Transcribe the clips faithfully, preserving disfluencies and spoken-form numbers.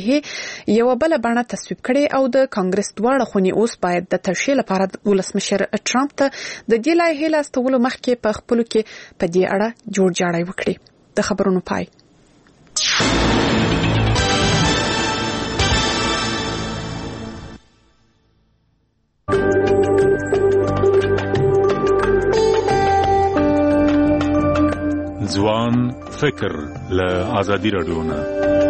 لایحې یو بل بڼه تصویب کړي او د کانګرس دواړه خونې اوس باید د تشریح لپاره ولسمشر ټرمپ ته د دې لایحې لاستولو مخکې په خپل کې په دې اړه جوړ جاړی وکړي. د خبرونو پای. ځوان فکر له آزادي رادیو نه.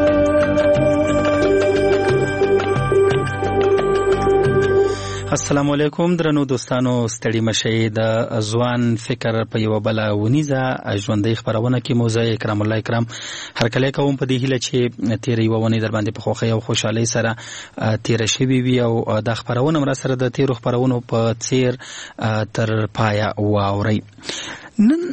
السلام علیکم درنو دوستانو، ستړي مشئ. د ځوان فکر په یو بل ونیزه ژوندۍ خبرونه کې موزه کرام الله کرام هر کله کوم په دې هیله چې تیر یو ونی در باندې په خوښۍ او خوشحالۍ سره تیر شوي وي او د خبرونه مر سره د تیر خبرونو په څیر تر پایا واوري. نن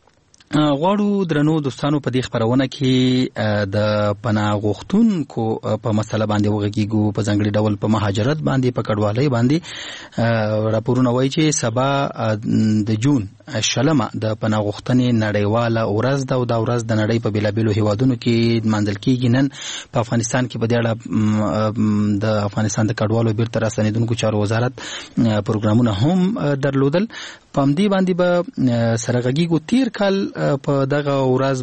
غواړو درنو دوستانو په دې خبرونه کې د پناه غوښتونکو په مسله باندې وغږیږو، په ځانګړي ډول په مهاجرت باندې، په کډوالۍ باندې. راپورونه وایي چې سبا د جون شلمه د پناه غوښتنې نړیواله ورځ ده او دا ورځ د نړۍ په بیلابیلو هیوادونو کې لمانځل کیږي. نن په افغانستان کې په دې اړه د افغانستان د کډوالو بیرته راستنیدونکو چارو وزارت پروګرامونه هم درلودل. په همدې باندې به سره غږیږو. تیر کال په دغه ورځ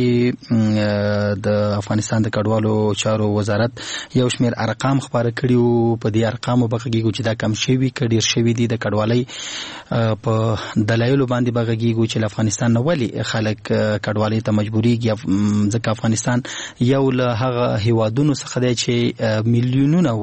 باندې د افغانستان د کډوالو چارو وزارت یو شمېر ارقام خبره کړي وو. په دې ارقامو به غږیږو چې دا کم شوي که ډېر شوي دي. د کډوالۍ په دلایلو باندې به غږیږو چې له افغانستان نه ولې خلک کډوالۍ ته مجبوریږي، ځکه افغانستان یو له هغه هیوادونو څخه دی چې میلیونونه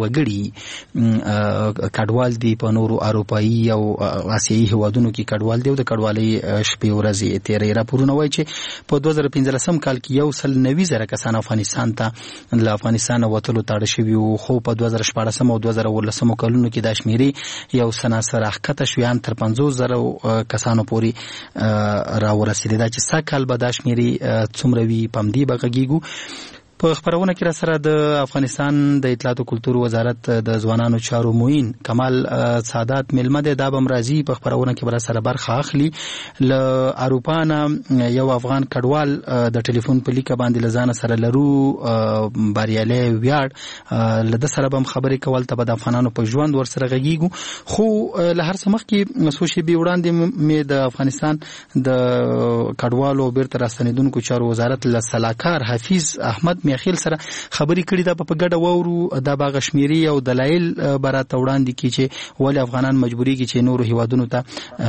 وګړي کډوال دي. په نورو اروپایي او آسیایي هیوادونو کې کډوال دی او د کډوالۍ شپې ورځې تیرې. راپورونه وایي چې په دوه زره پنځلسم کال کې یو سل نوي زره کسان افغانستان ته له افغانستان وتلو تاړه شوي وو، خو په دوه زره شپاړسم او دوه زره اوولسم کلونو کې دا شمیرې یو سناسر راښکته شویان تر پنځوس زره کسانو پورې راورسېدې. دا چې سږ کال به دا شمیرې څومره وي په همدې به غږیږو. په خبرونه کې را سره د افغانستان د اطلاعات او کلتور وزارت د ځوانانو چارو معین کمال سعادت ملمه دی. دا به مرضی په خبرونه کې را سره برخه اخلي. له اروپا نه یو افغان کډوال د ټلیفون په لیکه باندې لزانه سره لرو بریالي ویاړ له د سره به خبرې کول ته به د افغانانو په ژوند ور سره غږیږو. خو له هر څه مخکې څو شېبې وړاندې مې د افغانستان د کډوالو بیرته راستنیدونکو چارو وزارت له سلاکار حفیظ احمد میاخیل سره خبرې کړې. دا په ګډه وورو دا باغ شمیري او دلایل براته وړاندې کی چې ولې افغانان مجبوریږي چې نورو هیوادونو ته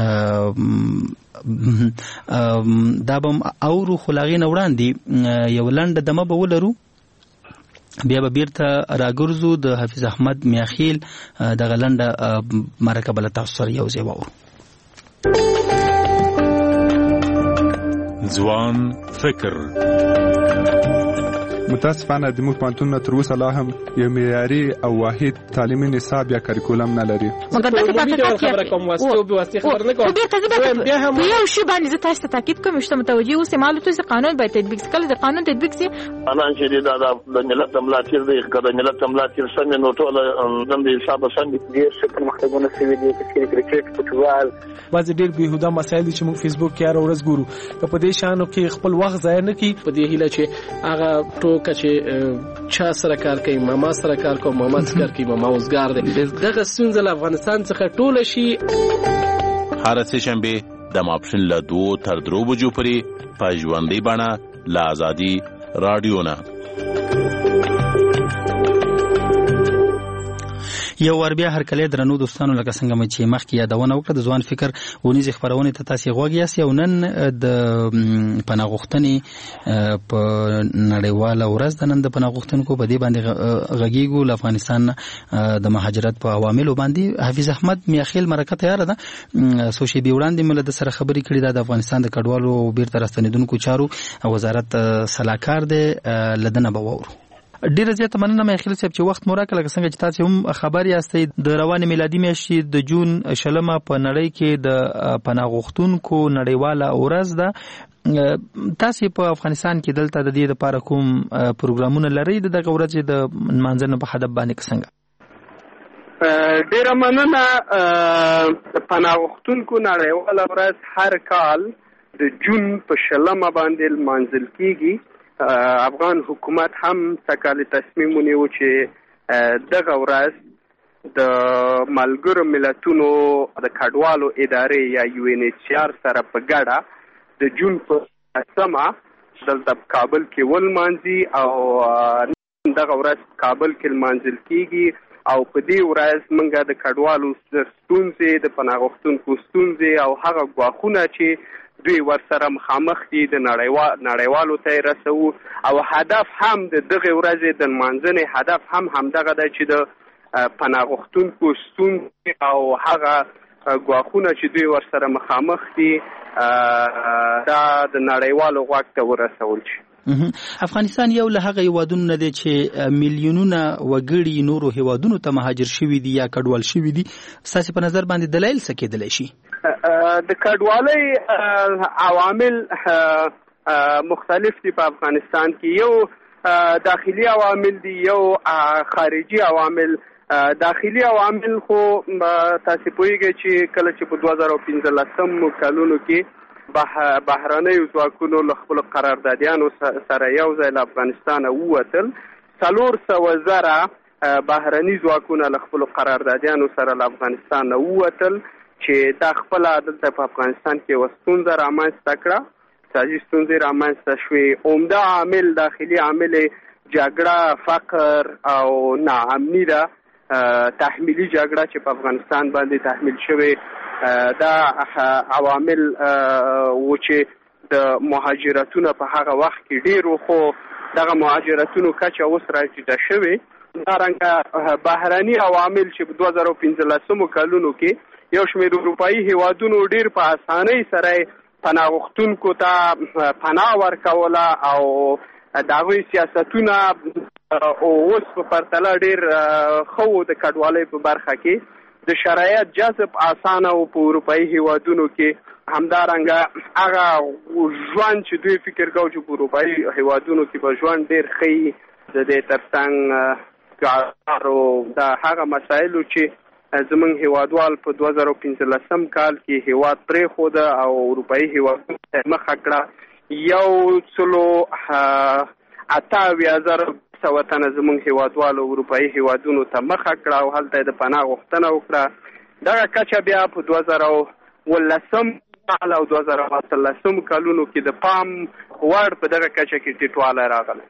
دا بم اورو خلاغین وړاندې یو لنډه دمه به ولرو، بیا به بیرته راګرځو. د حفیظ احمد میاخیل دغه لنډه مرکه بل تاسو سره یو ځای وورو. ځوان فکر. متاسفانه د موږ پوهنتونونه تر اوسه لا هم یو معیاري او واحد تعلیمي نصاب یا کریکولم نه لري. مګر دغه په خبره کوم واسطه به واسطه خبر نه کوم. بیا هم یو شی باندې زه تاسو ته تاکید کوم چې متوجي اوسه معلومات چې قانون باید تطبیق کړي. د قانون تطبیق سي انا چې دا د ملت ملاتیر دی کړه ملت ملاتیر سم نو ټول د حساب سم دي چې پرمختګونه سوي دي چې کرکټ فوټبال بعض ډېر بهوده مسایل چې موږ فیسبوک کې هر ورځ ګورو. په دې شانو کې خپل وخت ضایع نه کړي. په دې هیله چې هغه ټوک چې چا سره کار کوي، ماما سره کار کوي، ماما سره کار کوي، ماما اوسګار دی. دغه ستونزه له افغانستان څخه ټوله شي. هر څه شنبه د ماپښین له دوه تر درو بجو پورې په ژوندۍ بڼه له آزادي رادیو نه. یو ور بیا هر کله درنو دوستانو لکه څنګه مې چې مخکې یادونه وکړه د ځوان فکر ونیز خبرونه ته تاسو غوږ یاست. یو نن د پناه غوښتنې په نړیواله ورځ د نن د پناه غوښتونکو په دې باندې غږیږو. له افغانستان د مهاجرت په عواملو باندې حفیظ احمد میاخیل مرکه تیار ده. سو شی بي وړاندې مل د سره خبرې کړې ده. د افغانستان د کډوالو بیرته راستنیدونکو چارو وزارت سلاکار دی لدنه بوورو. ډیره زیاته مننه مې خیال صاحب چې وخت مو راکړه. لکه څنګه چې تاسو هم خبر یاستئ د روانه میلادي میاشتې د جون شلمه په نړۍ کې د پناه غوښتونکو نړیواله ورځ ده. تاسو په افغانستان کې دلته د دې لپاره کوم پروګرامونه لرئ د دغه ورځې د منځنه په هدف باندې څنګه؟ ډیره مننه. پناه غوښتونکو نړیواله ورځ هر کال د جون په شلمه باندې لمانځل کیږي افغان حکومت هم سکهاله تصمیم ونیو چې دغه ورځ د ملګرو ملتونو د کډوالو ادارې یا یو ان ایچ سی آر سره په ګډه د جون په سمه دلته کابل کې ولمانځي او دغه ورځ کابل کې لمانځل کیږي او په دې ورځ موږ د کډوالو ستونزې د پناه غوښتونکو ستونزې او هغه ګواښونه چې دوی ورسره مخامخ دي د نړیوالو ته رسو او هدف هم د دغه ورځې د لمانځنې هدف هم همدغه دی چې د پناه غوښتونکو ستونزې او هغه ګواښونه چې دوی ورسره مخامخ دي دا د نړیوالو غوږ ته ورسول شي. افغانستان یو له هغه هیوادونو نه دی چې میلیونونه وګړي نورو هیوادونو ته مهاجر شوي دي یا کډوال شوي دي. ستاسو په نظر باندې دلایل څه کېدلی شي؟ د کډوالۍ عوامل مختلف دي په افغانستان کې. یو داخلي عوامل دي، یو خارجي عوامل. داخلي عوامل خو تاسو پوهیږئ چې کله چې په دوه زره پنځلسم کلونو کې بهرنیو ځواکونو له خپلو قراردادیانو سره یو ځای له افغانستانه ووتل، څلور سوه زره بهرني ځواکونه له خپلو قراردادیانو سره له افغانستانه ووتل چې دا خپله دلته په افغانستان کې یوه ستونزه رامنځته کړه، اقتصادي ستونزې رامنځته شوې. عمده عامل داخلي عامل جګړه، فقر او ناامني ده. تحمیلي جګړه چې په افغانستان باندې تحمیل شوې دا عوامل و چې د مهاجرتونو په هغه وخت کې ډېرو، خو دغه مهاجرتونو کچه اوس راټیټه شوې. دارنګه بهرني عوامل چې په دوه زره پنځلسمو کلونو کې یو شمېر اروپایي هیوادونو ډېر په اسانۍ سره پناه غوښتونکو ته پناه ورکوله او د هغوی سیاستونه اوس په پرتله ډېر ښه و د کډوالۍ په برخه کې. د شرایط جذب اسانه و په اروپایي هیوادونو کې. همدارنګه هغه ژوند چې دوی فکر کوي چې په اروپایي هیوادونو کې به ژوند ډېر ښه د دې ترڅنګ کارو د هغه مسایلو چې زمونږ هیوادوال په دوه زره پنځلسم کال کې هیواد پرېښوده او اروپایي هیوادونو ته مخه کړه. یو سلو اته اویا زره سوه تنه زمونږ هیوادوالو اروپایي هیوادونو ته مخه کړه او هلته د پناه غوښتنه وکړه. دغه کچه بیا په دوه زره اوولسم کال او دوه زره اتلسم کلونو کې د پام وړ په دغه کچه کې ټیټوالی راغلی.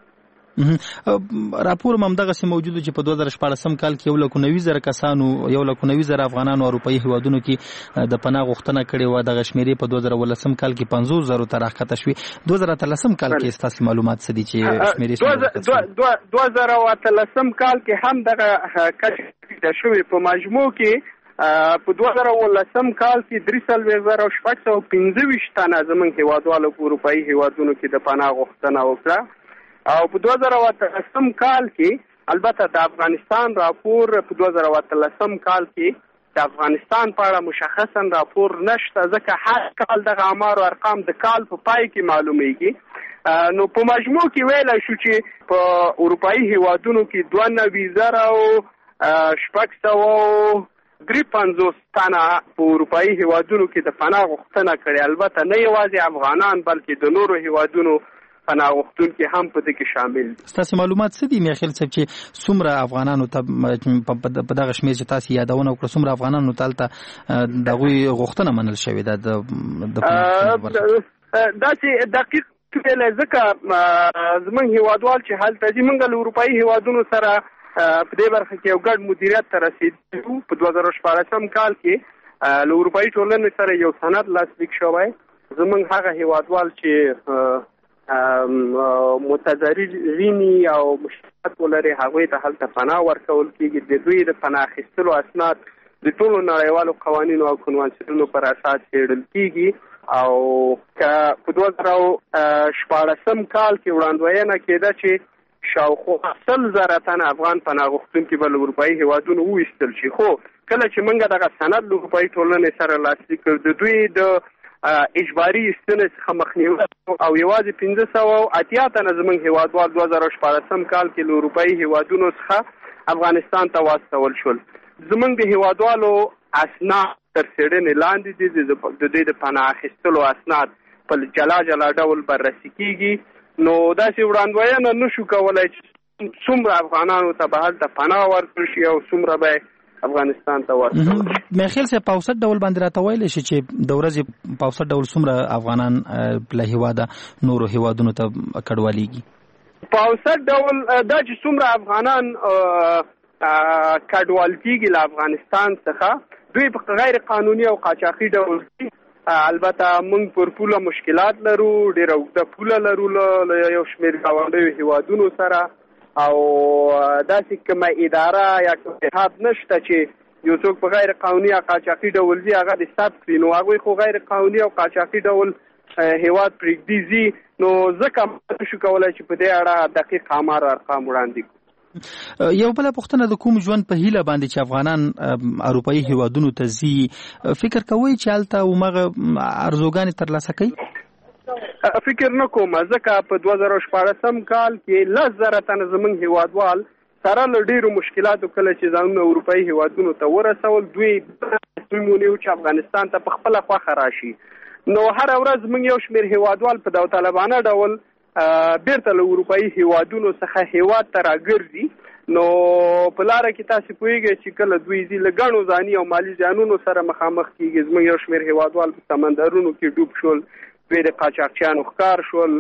راپور هم دغسې موجود چې په دوه زره شپاړسم کال کې یو لک نوي زره کسانو یو لک نوي زره افغانانو اروپایي هیوادونو کې د پناه غوښتنه کړې وه. دغه شمېرې په دوه زره اوولسم کال کې پنځوس زرو ته راښکته شوې. دوه زره اتلسم کال کې ستاسو معلومات څه دي چې شمېرې دوه زره اتلسم کال کې هم دغه کچه ټیټه شوې. په مجموع کې په دوه زره اوولسم کال کې درې څلوېښت زره شپږ سوه پنځه ویشت تنه زموږ هیوادوالو په اروپایي هیوادونو کې د پناه غوښتنه وکړه. او په دوه زره اتلسم کال کې البته د افغانستان راپور په دوه زره اتلسم کال کې د افغانستان په اړه مشخصا راپور نشته، ځکه هر کال دغه اعمار او ارقام د کال په پای کې معلومیږي. نو په مجموع کې ویلی شو چې په اروپایي هیوادونو کې دوه نوي زره او شپږ سوه درې پنځوس تنه په اروپایي هیوادونو کې د پناه غوښتنه کړې. البته نه یوازې افغانان بلکې د نورو هیوادونو پناه غوښتونکي هم په دې کې شامل دي. ستاسو معلومات څه دي میخیل صاحب چې څومره افغانانو ته په دغه شمېر چې تاسو یادونه وکړه څومره افغانانو ته هلته د هغوی غوښتنه منل شوې ده؟ داسې دقیق ویلی ځکه زموږ هیوادوال چې هلته ځي، موږ له اروپایي هیوادونو سره په دې برخه کې یو ګډ مدیریت ته رسېدلي. په دوه زره شپاړسم کال کې له اروپایي ټولنې سره یو سند لاسلیک شوی. زموږ هغه هیوادوال چې متضررینی او مشکلات ولري هغوی ته هلته پناه ورکول کېږي. د دوی د پناه اخیستلو اسناد د ټولو نړیوالو قوانینو او کنوانسیونونو پر اساس څېړل کېږي. او که په دوه زره شپاړسم کال کې وړاندوینه کېده چې شاوخوا سل زره تنه افغان پناه غوښتونکي به له اروپایي هیوادونو وویستل شي، خو کله چې موږ دغه سند له اروپایي ټولنې سره لاسلیک کړ، د دوی د اجباري ایستنې څخه مخنیوی او یوازې پنځه سوه اتیا تنه زموږ هیوادوال دوه زره شپاړسم کال کې له اروپایي هیوادونو څخه افغانستان ته واستول شول. زموږ د هیوادوالو اسناد تر څېړنې لاندې دي. د دوی د پناه اخیستلو اسناد په جلا جلا ډول بررسي کېږي. نو داسې وړاندوینه نشو کولای چې څومره افغانانو ته به هلته پناه ورکړل شي او څومره به افغانستان ته ورکړل شي. مې خیال سه په اوسط ډول باندې راته ویلی شي چې د ورځې په اوسط ډول څومره افغانان له هیواده نورو هیوادونو ته کډوالیږي؟ په اوسط ډول دا چې څومره افغانان کډوال کېږي له افغانستان څخه دوی په غیر قانوني او قاچاقي ډول البته موږ پر پوله مشکلات لرو، ډېره اوږده پوله لرو له یو شمېر ګاونډیو هیوادونو سره او داسې کومه اداره یا کوم جهاد نشته چې یو څوک په غیر قانوني یا قاچاقي ډول ځي هغه د ثبت کړي. نو هغوی خو غیر قانوني او قاچاقي ډول هیواد پرېږدي ځي، نو ځکه نشو کولی چې په دې اړه دقیق آمار ارقام وړاندې کړو. یو بله پوښتنه د کوم ژوند په هیله باندې چې افغانان اروپایي هیوادونو ته ځي فکر کوئ چې هلته همغه ارزوګانې ترلاسه کوي؟ فکر نه کوم، ځکه په دوه زره شپاړسم کال کې لس زره تنه زموږ هیوادوال سره له ډېرو مشکلاتو کله چې ځانونه اروپایي هیوادونو ته ورسول دوی تصمیم ونیو چې افغانستان ته په خپله خوښه راشي. نو هره ورځ موږ یو شمېر هیوادوال په داوطلبانه ډول بیرته له اروپایي هیوادونو څخه هیواد ته راګرځي. نو په لاره کې تاسې پوهېږئ چې کله دوی ځي له ګڼو ځاني او مالي زیانونو سره مخامخ کېږي. زموږ یو شمېر هیوادوال په سمندرونو کې ډوب شول، دوی د قاچاقچیانو ښکار شول،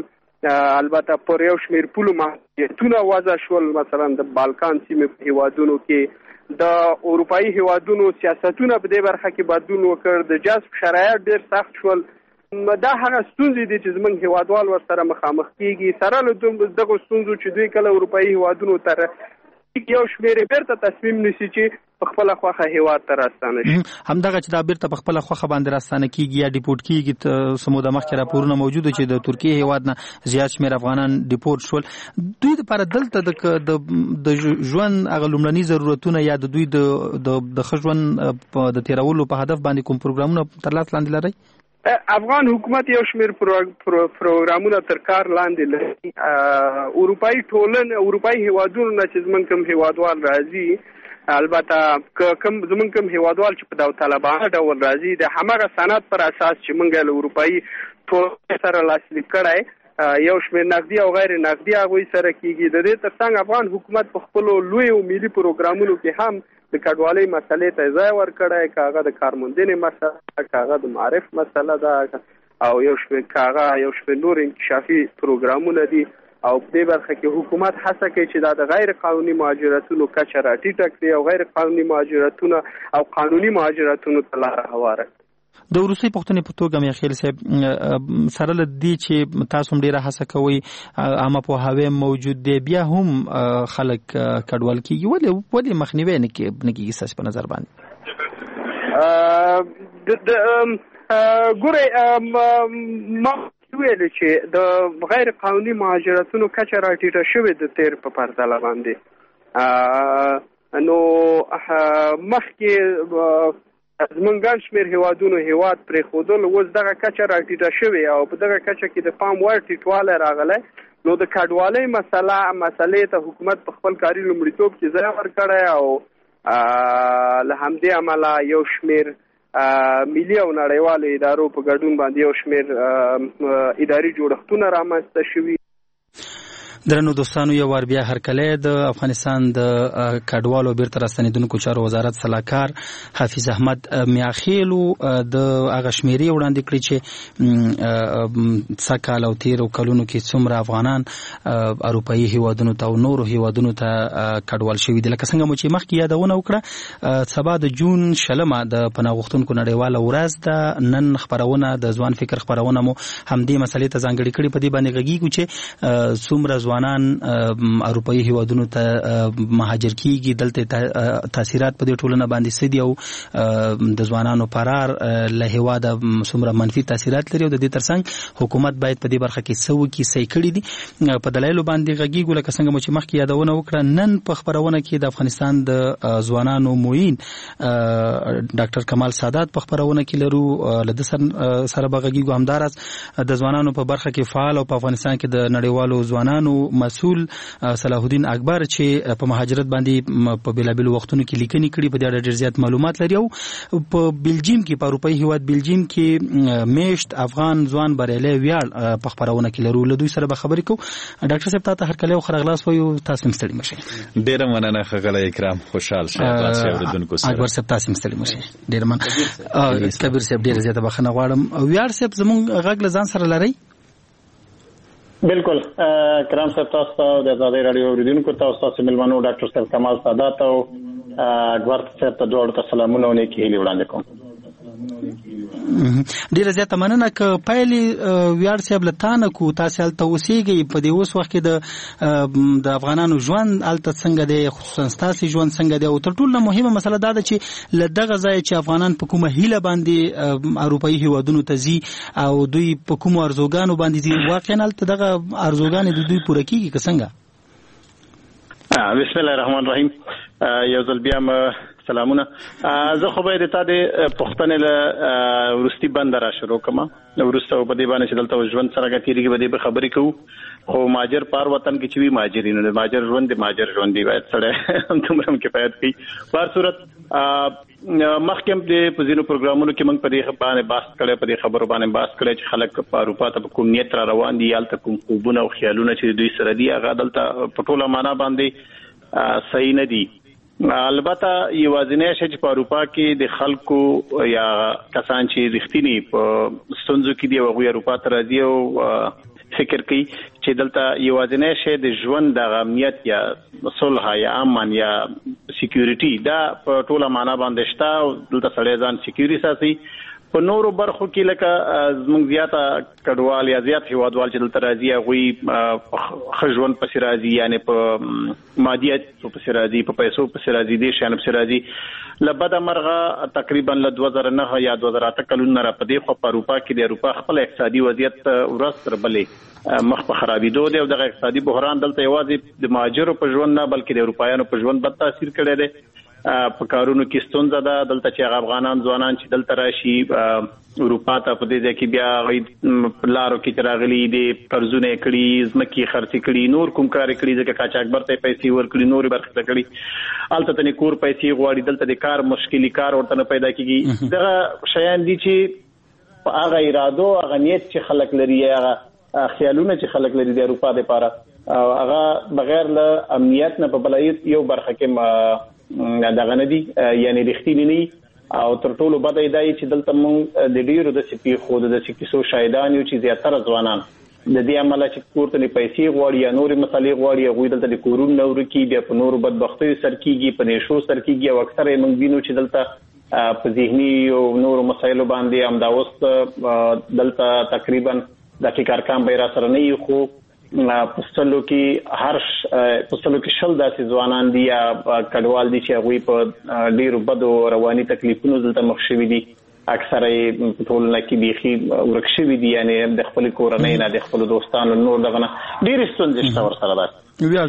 البته پر یو شمېر پولو محدودیتونه وضع شول، مثلا د بالکان سیمې په هیوادونو کې د اروپایي هیوادونو سیاستونه په دې برخه کې بدلون وکړ، د جذب شرایط ډېر سخت شول. دا هغه ستونزې دي چې زموږ هیوادوال ورسره مخامخ کېږي. سره له دغو ستونزو چې دوی کله اروپایي هیوادونو ته یو شمېر بیرته تصمیم نیسي چې په خپله خوښه هیواد ته راستانه شي. همدغه چې دا بیرته په خپله خوښه باندې راستانه کېږي یا ډیپورټ کېږي، څه موده مخکې راپورونه موجوده چې د ترکیې هیواد نه زیات شمېر افغانان ډیپورټ شول. دوی دپاره دلته د ژوند هغه لومړني ضرورتونه یا د دوی د ښه ژوند د تېرولو په هدف باندې کوم پروګرامونه تر لاس لاندې لرئ؟ افغان حکومت یو شمېر پروګرامونه تر کار لاندې لري. اروپایي ټولنه اروپایي هیوادونو نه چې زموږ کوم هیوادوال راځي، البته کوم زموږ کوم هیوادوال چې په داوطلبانه ډول راځي د همغه سند پر اساس چې موږ له اروپایي ټولنې سره لاسلیک کړی یو شمېر نقدي او غیر نقدي هغوی سره کېږي. د دې تر څنګ افغان حکومت په خپلو لویو ملي پروګرامونو کې هم د کډوالۍ مسلې ته ځای ورکړی، که هغه د کارموندنې مسله، که هغه د معرف مسله ده، او یو شمېر که هغه یو شمېر نور انکشافي پروګرامونه دي. او په دې برخه کې حکومت هڅه کوي چې دا د غیر قانوني مهاجرتونو کچه راټیټه کړي او غیر قانوني مهاجرتونه او قانوني مهاجرتونو ته لاره هواره کړي. د وروستۍ پوښتنې په توګه مې خیال صاحب سره له دې چې تاسو هم ډېره هڅه کوئ، عامه پوهاوی موجود دی، بیا هم خلک کډوال کېږي، ولې ولې مخنیوی نه کېږي ستاسو په نظر باندې؟ ګورئ ما ویل چې د غیر قانوني مهاجرتونو کچه راټیټه شوې د تیر په پرتله باندې. نو مخکې زمونږ ګڼ شمېر هیوادونو هیواد پرېښودل، اوس دغه کچه راټیټه شوې او په دغه کچه کې د پام وړ ټیټوالی راغلی. نو د کډوالۍ مسله مسلې ته حکومت په خپل کاري لومړیتوب کې ځای ورکړی او له همدې امله یو شمېر ملي او نړیوالو ادارو په ګډون باندې یو شمېر اداري جوړښتونه رامنځته شوي. درنو دوستانو، یو وار بیا هرکلی د افغانستان د کډوالو بیرته راستنېدونکو چارو وزارت سلاکار حافظ احمد میاخیلو د هغه شمیرې وړاندې کړې چې څه کال او تیرو کلونو کې څومره افغانان اروپایي هیوادونو ته او نورو هیوادونو ته کډوال شوي دي. لکه څنګه مو چې مخکې یادونه وکړه، سبا د جون شلمه د پناه غوښتونکو نړیواله ورځ ده. نن خپرونه د ځوان فکر خپرونه مو همدې مسلې ته ځانګړې کړې، په دې باندې غږیږو چې څومره ځوانان اروپایي هیوادونو ته مهاجر کیږي، دلته تاثیرات په دې ټولنه باندې څه دي او د ځوانانو فرار له هیواده څومره منفي تاثیرات لري او د دې ترڅنګ حکومت باید په دې برخه کې څه وکړي، څه کړي دي. په دلایلو باندې غږیږو، لکه څنګه مو چې مخکې یادونه وکړه. نن په خپرونه کې د افغانستان د ځوانانو معین ډاکټر کمال سادات په خپرونه کې لرو، له ده سره به غږیږو. همداراز د ځوانانو په برخه کې فعال او په افغانستان کې د نړیوالو ځوانانو مسول صلاح الدین اکبر چې په مهاجرت باندې په بلابل وختونو کې لیکنې کړي په دې اړه ډېر زیات معلومات لري. او په بلجیم کې په اروپאי هیواد بلجیم کې میشت افغان ځوان بریالي ویاړ په خبرونه کې لرو. له دوی سره به خبرې کوو. ډاکټر صاحب تاسو هر کله خو غلاس وایو تاسو مستړي مشي. ډېر مننه خغل اکرام خوشحال شه تاسو اوریدونکو سره. اکبر صاحب تاسو مستړي مشي. ډېر مننه. کبیر صاحب ډېر زیاته بخښنه غواړم. ویاړ صاحب زموږ غږ له ځان سره لري؟ بالکل کرام صاحب تاسو د آزادۍ رادیو اوریدونکو تاسو تاسو ملمنو ډاکټر صاحب کمال سادات او اکبر صاحب ته ډوړ ته سلامونه او نیکی هیلې وړاندې کوم. ډیره زیاته مننه ک پایلې ویاړ صاحب لتانه کو تاسو هلته اوسېږئ په دې اوس وخت کې د د افغانانو ژوند هلته څنګه دی، خصوصا ستاسو ژوند څنګه دی، او تر ټولو مهمه مسله دا ده چې له دغه ځای چې افغانان په کومه هیله باندې اروپאי هیوادونو ته ځي او دوی په کومو ارزوګانو باندې ځي، واقعا هلته دغه ارزوګانې د دوی پوره کیږي که څنګه؟ بسم الله الرحمن الرحیم. یو ځل بیا سلامونه. زه خو به د تا د پښتنې له ورستي بند را شروع کوم. ورسته په دې باندې چې دلته ژوند سره غتیږي به دې خبرې کوو. خو ماجر پار وطن کې چې وی ماجرینو د ماجر ژوند د ماجر ژوند دی باید سره تمرم کې پات کی. په صورت مخکم د پوزینو پروګرامونو کې موږ په دې باندې باس کړې په دې خبرو باندې باس کړې چې خلک په اروپا ته کوم نیت را روان دي، یالته کوم خوبونه او خیالونه چې دوی سره دي هغه دلته په ټوله معنا باندې صحیح نه دي. البته یوازینی شی چې په اروپا کې د خلکو یا کسان چې رښتینی په ستونزو کې دی او اروپا ته راځي او فکر کوي چې دلته یوازینی شی د ژوند د امنیت یا صلح یا امن یا سکیورټي دا په ټوله معنا باندې شته او دلته سړی ځان سکیورټي ساتي. په نورو برخو کې لکه زموږ زیاته کډوال یا زیات هیوادوال چې دلته راځي هغوی ښه ژوند پسې راځي، یعنې په مادیت پسې راځي، په پیسو پسې راځي، دې شیانو پسې راځي. له بده مرغه تقریبا له دوه زره نه یا دوه زره اته کلونو را په دې خوا په اروپا کې د اروپا خپل اقتصادي وضعیت ورځ تر بلې مخ په خرابېدو دی او دغه اقتصادي بحران دلته یوازې د مهاجرو په ژوند نه بلکې د اروپایانو په ژوند بد تاثیر کړی دی. په کارونو کې ستونزه ده دلته چې افغانان ځوانان چې دلته راشي اروپا ته په دې ځای کې بیا غي لارو کې راغلي دي، قرضونه کړي، ځمکې خرڅ کړي، نور کوم کار کړي ځکه قاچاقبر ته پیسې ورکړي، نور برخه کړي، الته ته کور پیسې غواړي، دلته د کار مشکلي کار ورته نه پیدا کیږي. دغه شیان دي چې په هغه ارادو هغه نیت چې خلک لري، هغه خیالونه چې خلک لري د اروپا لپاره، هغه بغیر له امنیت نه په بلایت یو برخه کې دغه نه دي، یعنی رښتینی نه. او تر ټولو بده دی چې دلته موږ د ډیرو د سپي خو د سکیسو شاهدان یو چې زیاتره ځوانان د دې عمله چې کورته نه پیسې غواړي یا نورې مسالې غواړي، هغوی دلته د کورونو نه ورکي، بیا په نورو بدبختیو سر کېږي، په نشو سر کېږي او اکثره یې موږ وینو چې دلته په ذهني او نورو مسایلو باندې همدا اوس دلته تقریبا دقیق ارقام به را سره نه وي، خو پستلو کې هر پستلو کې شل داسې ځوانان دي یا کډوال دي چې هغوی په ډیرو بدو رواني تکلیفونو دلته مخ شوي دي. اکثره یې په ټولنه کې بیخي ورک شوي دي، یعنې د خپلې کورنۍ نه، د خپلو دوستانو نور دغه نه ډېرې ستونزې شته ورسره ده. ویاړ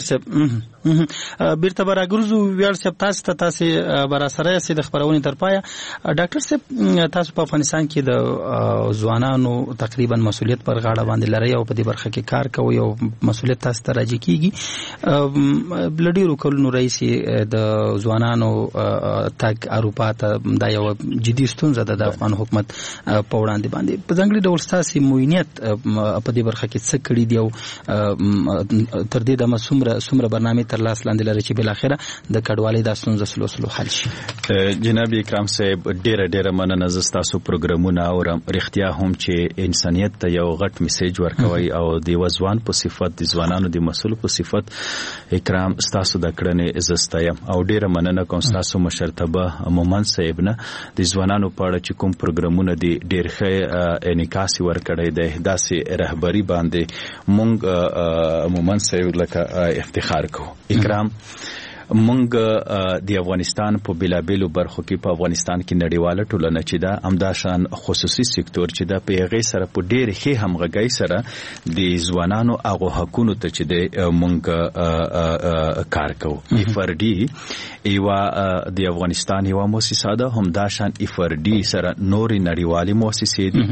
صاحب بیرته به راګرځو. ویاړ صاحب تاسو ته تاسې به راسره یاستئ د خپرونې تر پایه. ډاکټر صاحب تاسو په افغانستان کې د ځوانانو تقریبا مسؤلیت پر غاړه باندې لرئ او په دې برخه کې کار کوئ او مسؤلیت تاسو ته راجع کیږي. له ډېرو کلونو راهیسې د ځوانانو تګ اروپا ته دا یوه جدي ستونزه ده د افغان حکومت په وړاندې باندې. په ځانګړي ډول ستاسې معینیت په دې برخه کې څه کړي دي او تر دې دمه څومره څومره برنامې تر لاس لاندې لري چې بالاخره د کډوالۍ دا ستونزه سلو سلو حل شي؟ جناب اکرام صاحب ډیره ډیره مننه. زه ستاسو پروګرامونه اورم، رښتیا هم چې انسانیت ته یو غټ میسیج ورکوي او د یو ځوان په صفت، د ځوانانو د مسؤل په صفت اکرام ستاسو د کړنې زه ستایم او ډیره مننه کوم ستاسو مشرتابه مومن صاحب نه د ځوانانو په اړه چې کوم پروګرامونه دي ډیر ښه انعکاس ورکړی دی. داسې رهبري باندې مونږ مومن صاحب لکه افتخار کوو. اکرام مونږ د افغانستان په بلابلو برخو کې په افغانستان کې نړیواله ټولنه چې دا همداشان خصوصي سکتور چې دا په هغه سره په ډېر ښه همغږي سره د ځوانانو هغه حقوقو ته چې د مونږ کار کوو. افردی ایوا د افغانستان یو مؤسسه ده، همداشان افردی سره نوري نړیوالي مؤسسې دي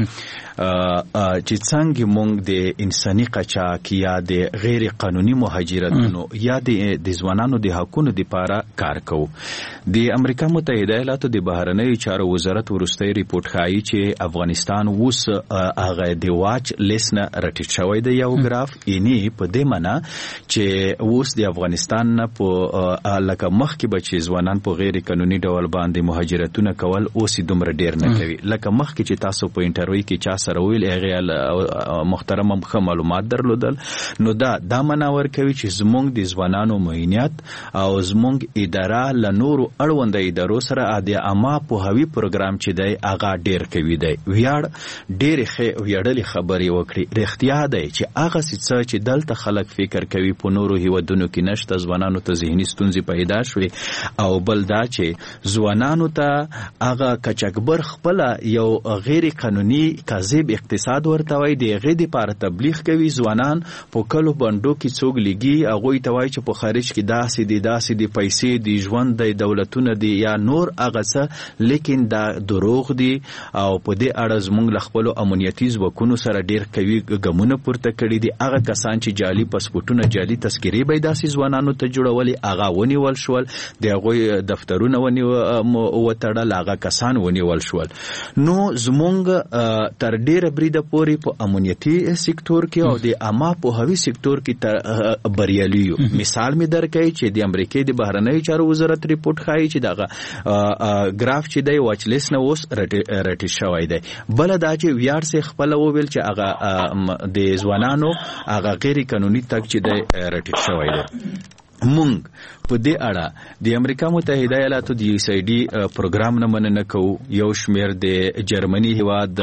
چې څنګه مونږ د انساني قاچاق یا د غیر قانوني مهاجرتونو یا د ځوانانو د حقوقو لپاره کار کوو. د امریکا متحده ایالاتو د بهرنیو چارو وزارت ورستۍ ریپورت ښایي چې افغانستان اوس هغه د واچ لیست نه راټیټ شوی دی. یو ګراف یې په دې معنی چې اوس د افغانستان نه په لکه مخکې به چې ځوانان په غیر قانوني ډول باندې مهاجرتونه کول اوس دومره ډیر نه کوي. لکه مخکې چې تاسو په انټرویو کې چا سره ویل هغه محترم ښه معلومات درلودل، نو دا دا مناور کوي چې زموږ د ځوانانو معینات او زموږ اداره له نورو اړوند ادارو سره د عامه پوهاوي پروګرام چې دی هغه ډیر کوي دی. ویاړ ډیر ښه ویاړلې خبرې وکړي. رښتیا دی چې هغه څه چې دلته خلک فکر کوي په نورو هیوادونو کې نشته. ځوانانو ته ذهني ستونزې پیدا شوې، او بل دا چې ځوانانو ته هغه کچکبر خپل یو غیر قانوني کاذب اقتصاد ورته وای دی، هغه د لپاره تبلیغ کوي. ځوانان په کلو بندو کې څوک لګي، هغه ته وای چې په خارج کې داسې دي داسې دي پیسې دي ژوند د دولتونه دي یا نور هغه څه، لیکن دا دروغ دي. او په دې اړه زموږ له خپل امنیتي ځواکونو سره ډیر قوي ګامونه پورته کړي دي. هغه کسان چې جعلي پاسپورتونه جعلي تذکرې به داسې ځوانانو ته جوړولي هغه ونیول شول، د هغوی دفترونه وتړل، هغه کسان ونیول شول. نو زموږ تر ډیره بریده پورې په امنیتي سکتور کې او د عامه پوهاوي سکتور کې تر بریالي یو. مثال می درکوي چې د امریکای د بهرنیو چارو وزارت ریپورت ښایي چې دغه ګراف چې دی واچ لیست نه اوس راټیټ شوی دی. بل دا چې ویاړ سي خپل وویل چې هغه د ځوانانو هغه غیر قانوني تک چې دی راټیټ شوی دی. مونږ په دې اړه د امریکا متحده ایالاتو د یو سی ډي پروګرام نه مننه کوو. یو شمیر د جرمني هیواد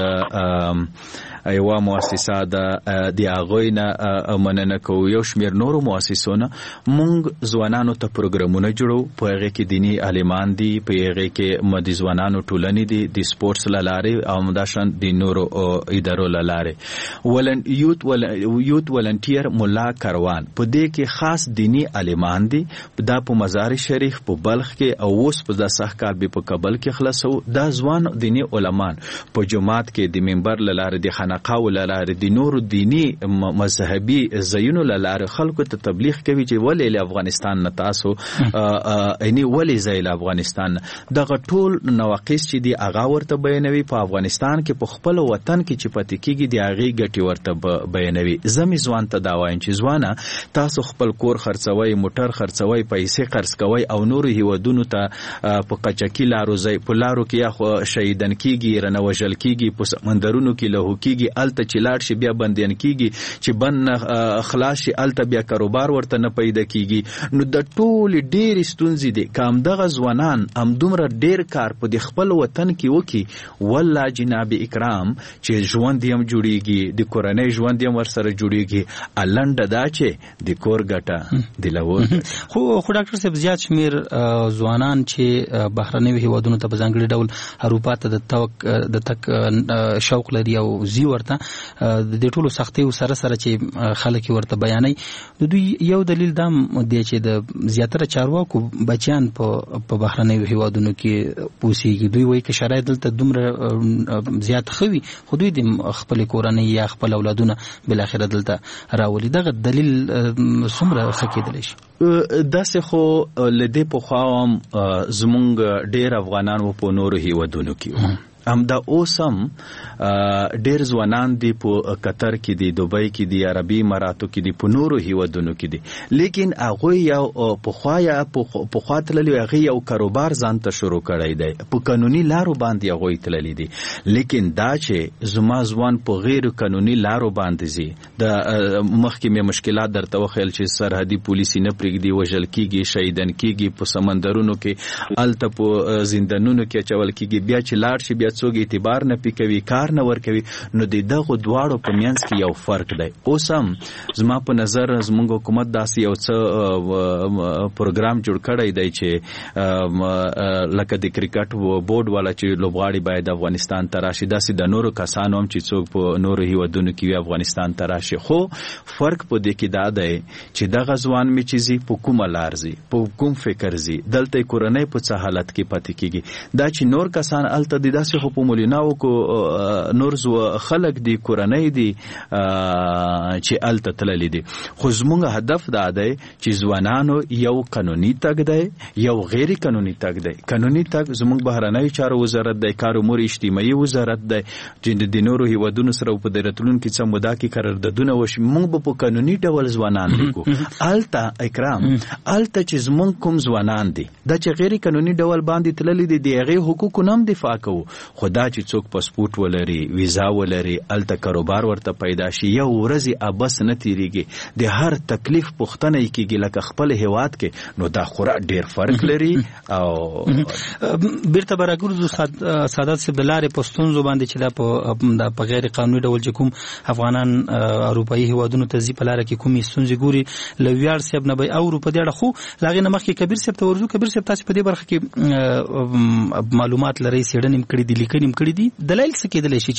یو مؤسسه ده د هغوی نه مننه کوو، یو شمیر نورو مؤسسونه. مونږ ځوانانو ته پروګرامونه جوړو، په هغې کې دیني عالمان دي، په هغې کې د ځوانانو ټولنې دي، د سپورټس له لارې او همداشان د نورو ادارو له لارې. یوت ولنټیر ملا کاروان په دې کې خاص دیني عالمان دي. دا په مزار شریف په بلخ کې او اوس په داسه کال به په کابل کې خلاصو. دا ځوان دیني علمان په جماعت کې د منبر له لارې د خانقاو له لارې د نورو دینی مذهبي ځایونو له لارې خلکو ته تبلیغ کوي چې ولې له افغانستان نه تاسو یعنی ولې ځای له افغانستان. دغه ټول نواقص چې دی هغه ورته بیانوي. په افغانستان کې په خپل وطن کې چې پاتې کېږي د هغې ګټې ورته بیانوي. زمي ځوان ته دا وایم چې ځوانه تاسو خپل کور خرڅوي، موټر خرڅوي، پیسې قرض کوي او نورو هیوادونو ته په قاچاقي لارو ځای په لارو کې یا خو شهیدان کېږي، رانه وژل کېږي، په سمندرونو کې لهو کېږي، الته چې لاړ شي بیا بندیان کېږي، چې بند خلاص شي الته بیا کاروبار ورته نه پیدا کېږي. نو د ټولې ډېرې ستونزې دي. که همدغه ځوانان همدومره ډېر کار په د خپل وطن کې وکړي، والله جناب اکرام چې ژوند یې هم جوړېږي، د کورنۍ ژوند یې هم ورسره جوړېږي. لنډه دا چې د کور ګټه د لور. خو خو ډاکټر صاحب زیات شمیر ځوانان چې بهرنیو هیوادونو ته په ځانګړي ډول اروپا ته د تک د تک شوق لري او زی ورته د ټولو سختیو سره سره چې خلک ورته بیانوي. د دوی یو دلیل دا دی چې د زیاتره چارواکو بچیان په په بهرنیو هیوادونو کې پوسیږي. دوی وایي چې شرایط دلته دومره زیات خوي، خو دوی د خپل کورنۍ یا خپل اولادونه بل اخر دلته راولي. دغه دلیل څومره ښه کېدلی شي؟ داسې خو لدې په خواهم زمونږ ډېر افغانان په نورو هیوادونو کې هم دا اوسم ډېر ځوانان دي په قطر کې دي، دوبۍ کې دي، عربي اماراتو کې دي، په نورو هیوادونو کې دي. لیکن هغوی یو پخوا یا پخوا تللي هغوی یو کاروبار ځان ته شروع کړی دی، په قانوني لارو باندې هغوی تللي دي. لیکن دا چې زما ځوان په غیر قانوني لارو باندې ځي، د مخکې مې مشکلات درته وښیل چې سرحدي پولیس نه پرېږدي، وژل کېږي، شهیدان کېږي، په سمندرونو کې هلته په زندانونو کې اچول کېږي، بیا چې لاړ شي بیا ته څوک اعتبار نه پکوي کار نه ورکوي نو د دغه دواړو په منځ کې یو فرق دی. اوس هم زما په نظر زموږ حکومت داسې یو څه پروګرام جوړ کړی دی چې لکه د کرکټ بورډ والا چې لوبغاړي باید افغانستان ته راشي داسې د نورو کسانو هم چې څوک په نورو هیوادونو کې وي افغانستان ته راشي. خو فرق په دې کې دا دی چې دغه ځوان مې چې زی په کومه لار زی په کوم فکر زی دلته کورنۍ په څه حالت کې پاتې کیږي دا چې نور کسان الته د داسې خو په مولیناو کو نور زو خلک دی کورنۍ دی چې الته تللی دي. خو زموږ هدف دا دی چې ځوانانو یو قانوني تګ دی یو غیر قانوني تګ دی. قانوني تګ زموږ بهرنۍ چارو وزارت دی کار امور اجتماعي وزارت دی چې د نورو هیوادونو سره په دې راتلونکي کې څه موده کې قراردادونه وشي موږ به په قانوني ډول ځوانان لیکو. الته اکرام الته چې زموږ کوم ځوانان دي دا چې غیر قانوني ډول باندې تللي دي د هغې حقوقو نه هم دفاع کوو. خو دا چې څوک پاسپورټ ولري ویزا ولري الته کاروبار ورته پیدا شي یو ورځې ابس نه تیریږي د هر تکلیف پوښتنه یې کېږي لکه خپل هیواد کې نو دا خورا ډېر فرق لري. او بیرته به راګرځو سعادت صاحب د لارې په ستونزو باندې چې دا په غیر قانوني ډول چې کوم افغانان اروپایي هیوادونو ته ځي په لاره کې کومې ستونزې ګوري له ویاړ صاحب نه به اورو په دې اړه. خو له هغې نه مخکې کبیر صاحب ته ورځو. کبیر صاحب تاسې په دې برخه کې معلومات لرئ څېړنې هم کړي دي لیکنې هم کړي دي دلایل څه کېدلی شي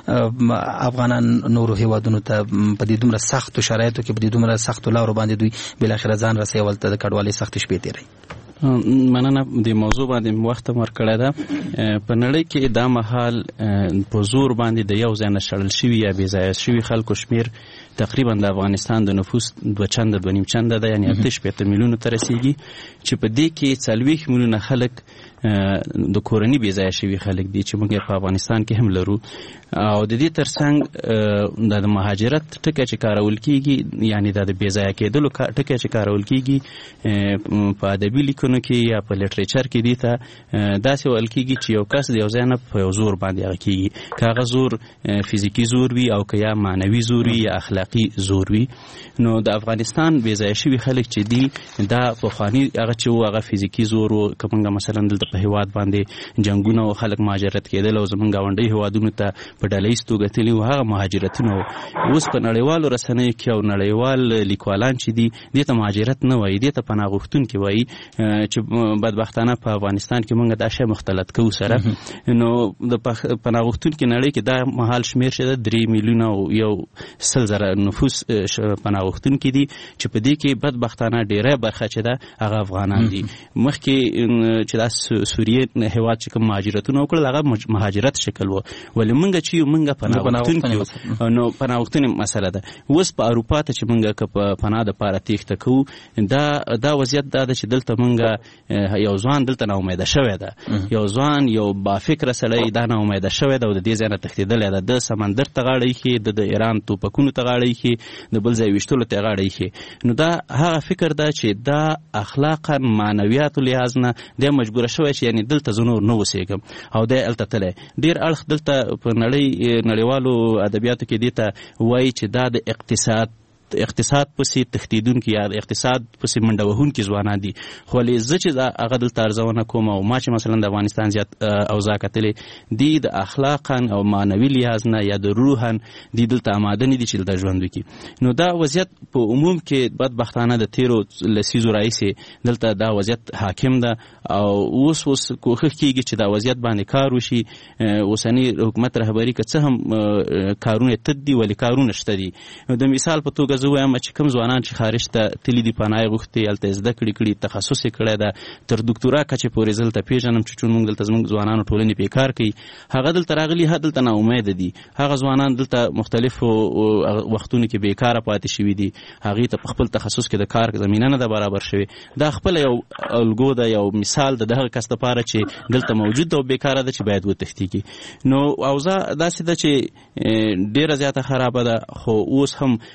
چې افغانان نورو هیوادونو ته په دې دومره سختو شرایطو کې په دې دومره سختو لارو باندې دوی بالاخره ځان رسوي ولته د کډوالۍ سختې شپې تېروي. مننه د موضوع باندې وخت ورکړی ده. په نړۍ کې دا مهال په زور باندې د یو ځای نه شړل شوي یا بې ځایه شوي خلکو شمیر تقریبا د افغانستان د نفوس دوه چنده دوه نیم چنده ده یعنې اته شپېته میلیونو ته رسیږي چې په دې کې څلوېښت میلیونه خلک د کورني بې ځایه شوي خلک دي چې موږ په افغانستان کې هم لرو. او د دې ترڅنګ د مهاجرت ټکی چې کارول کیږي یعنی د بې ځایه کېدلو ټکی چې کارول کیږي په ادبي لیکنو کې یا په لټریچر کې دي ته داسې ویل کیږي چې یو کس د یو ځای نه په یو زور باندې هغه کیږي که هغه زور فزیکي زور وي او که یا معنوي زور وي یا اخلاقي زور وي. نو د افغانستان بې ځایه شوي خلک چې دي دا پخواني هغه چې و هغه فزیکي زور و که موږ مثلا دلته په هیواد باندې جنګونه او خلک مهاجرت کېدل او زموږ ګاونډي هیوادونو ته په ډله ییز توګه تللي وو هغه مهاجرتونه وو. اوس په نړیوالو رسنیو کې او نړیوال لیکوالان چې دي دې ته مهاجرت نه وایي دې ته پناه غوښتونکي وایي چې بدبختانه په افغانستان کې موږ دا شی مختلط کوو سره. نو د پناه غوښتونکي نړۍ کې دا مهال شمیر چې د درې میلیونه او یو سل زره نفوس پناه غوښتونکي دي چې په دې کې بدبختانه ډیره برخه چې ده هغه افغانان دي. مخکې چې دا سوریې هیواد چې کوم مهاجرتونه وکړل هغه مهاجرت شکل و ولې موږ چې یو موږ پناه غوښتونکي نو پناه غوښتنې مسله ده. اوس په اروپا ته چې موږ که په پناه دپاره تېښته کوو دا دا وضعیت دا ده چې دلته موږ یو ځوان دلته ناامیده شوی ده یو ځوان یو بافکره سړی دا ناامیده شوی ده او د دې ځای نه تښتېدلی ده د سمندر ته غاړه ایښې د د ایران توپکونو ته غاړه ایښې د بل ځای ویشتلو ته غاړه ایښې. نو دا هغه فکر ده چې دا اخلاقا معنویاتو لحاظ نه دی مجبوره شوی چې یعنې دلته زه نور نه اوسېږم او دی هلته تللی. ډېر اړخ دلته په نړۍ نړیوالو ادبیاتو کې دې ته وایي چې دا د اقتصاد اقتصاد پسې تښتېدونکي یا د اقتصاد پسې منډه وهونکي ځوانان دي. خو ولې زه چې هغه دلته ارزونه کوم او ما چې مثلا د افغانستان زیات اوضاع کتلې دي د اخلاقا او معنوي لحاظ نه یا د روحا دي دلته آماده نه دي چې دلته ژوند وکړي. نو دا وضعیت په عموم کې بدبختانه د تېرو لسیزو راهیسې دلته دا وضعیت حاکم ده او اوس اوس کوښښ کېږي چې دا وضعیت باندې کار وشي. اوسني حکومت رهبري که څه هم کارونه تد دي ولې کارونه شته دي. د مثال په توګه زه وایم چې کوم ځوانان چې خارج ته تللي دي پناه یې غوښتې هلته زده کړې کړي تخصص یې کړی ده تر دوکتورا کچې پورې زه دلته پېژنم چې چون موږ دلته زموږ ځوانانو ټولنې پې کار کوي هغه دلته راغلي ها دلته ناامیده دي. هغه ځوانان دلته مختلفو وختونو کې بېکاره پاتې شوي دي هغې ته په خپل تخصص کې د کار زمینه نه ده برابر شوې. دا خپله یو الګو ده یو مثال ده د هغه کس دپاره چې دلته موجود ده او بېکاره ده چې باید وتښتېږي. نو اوضاع داسې ده چې ډېره زیاته خرابه ده خو اوس هم چې موږ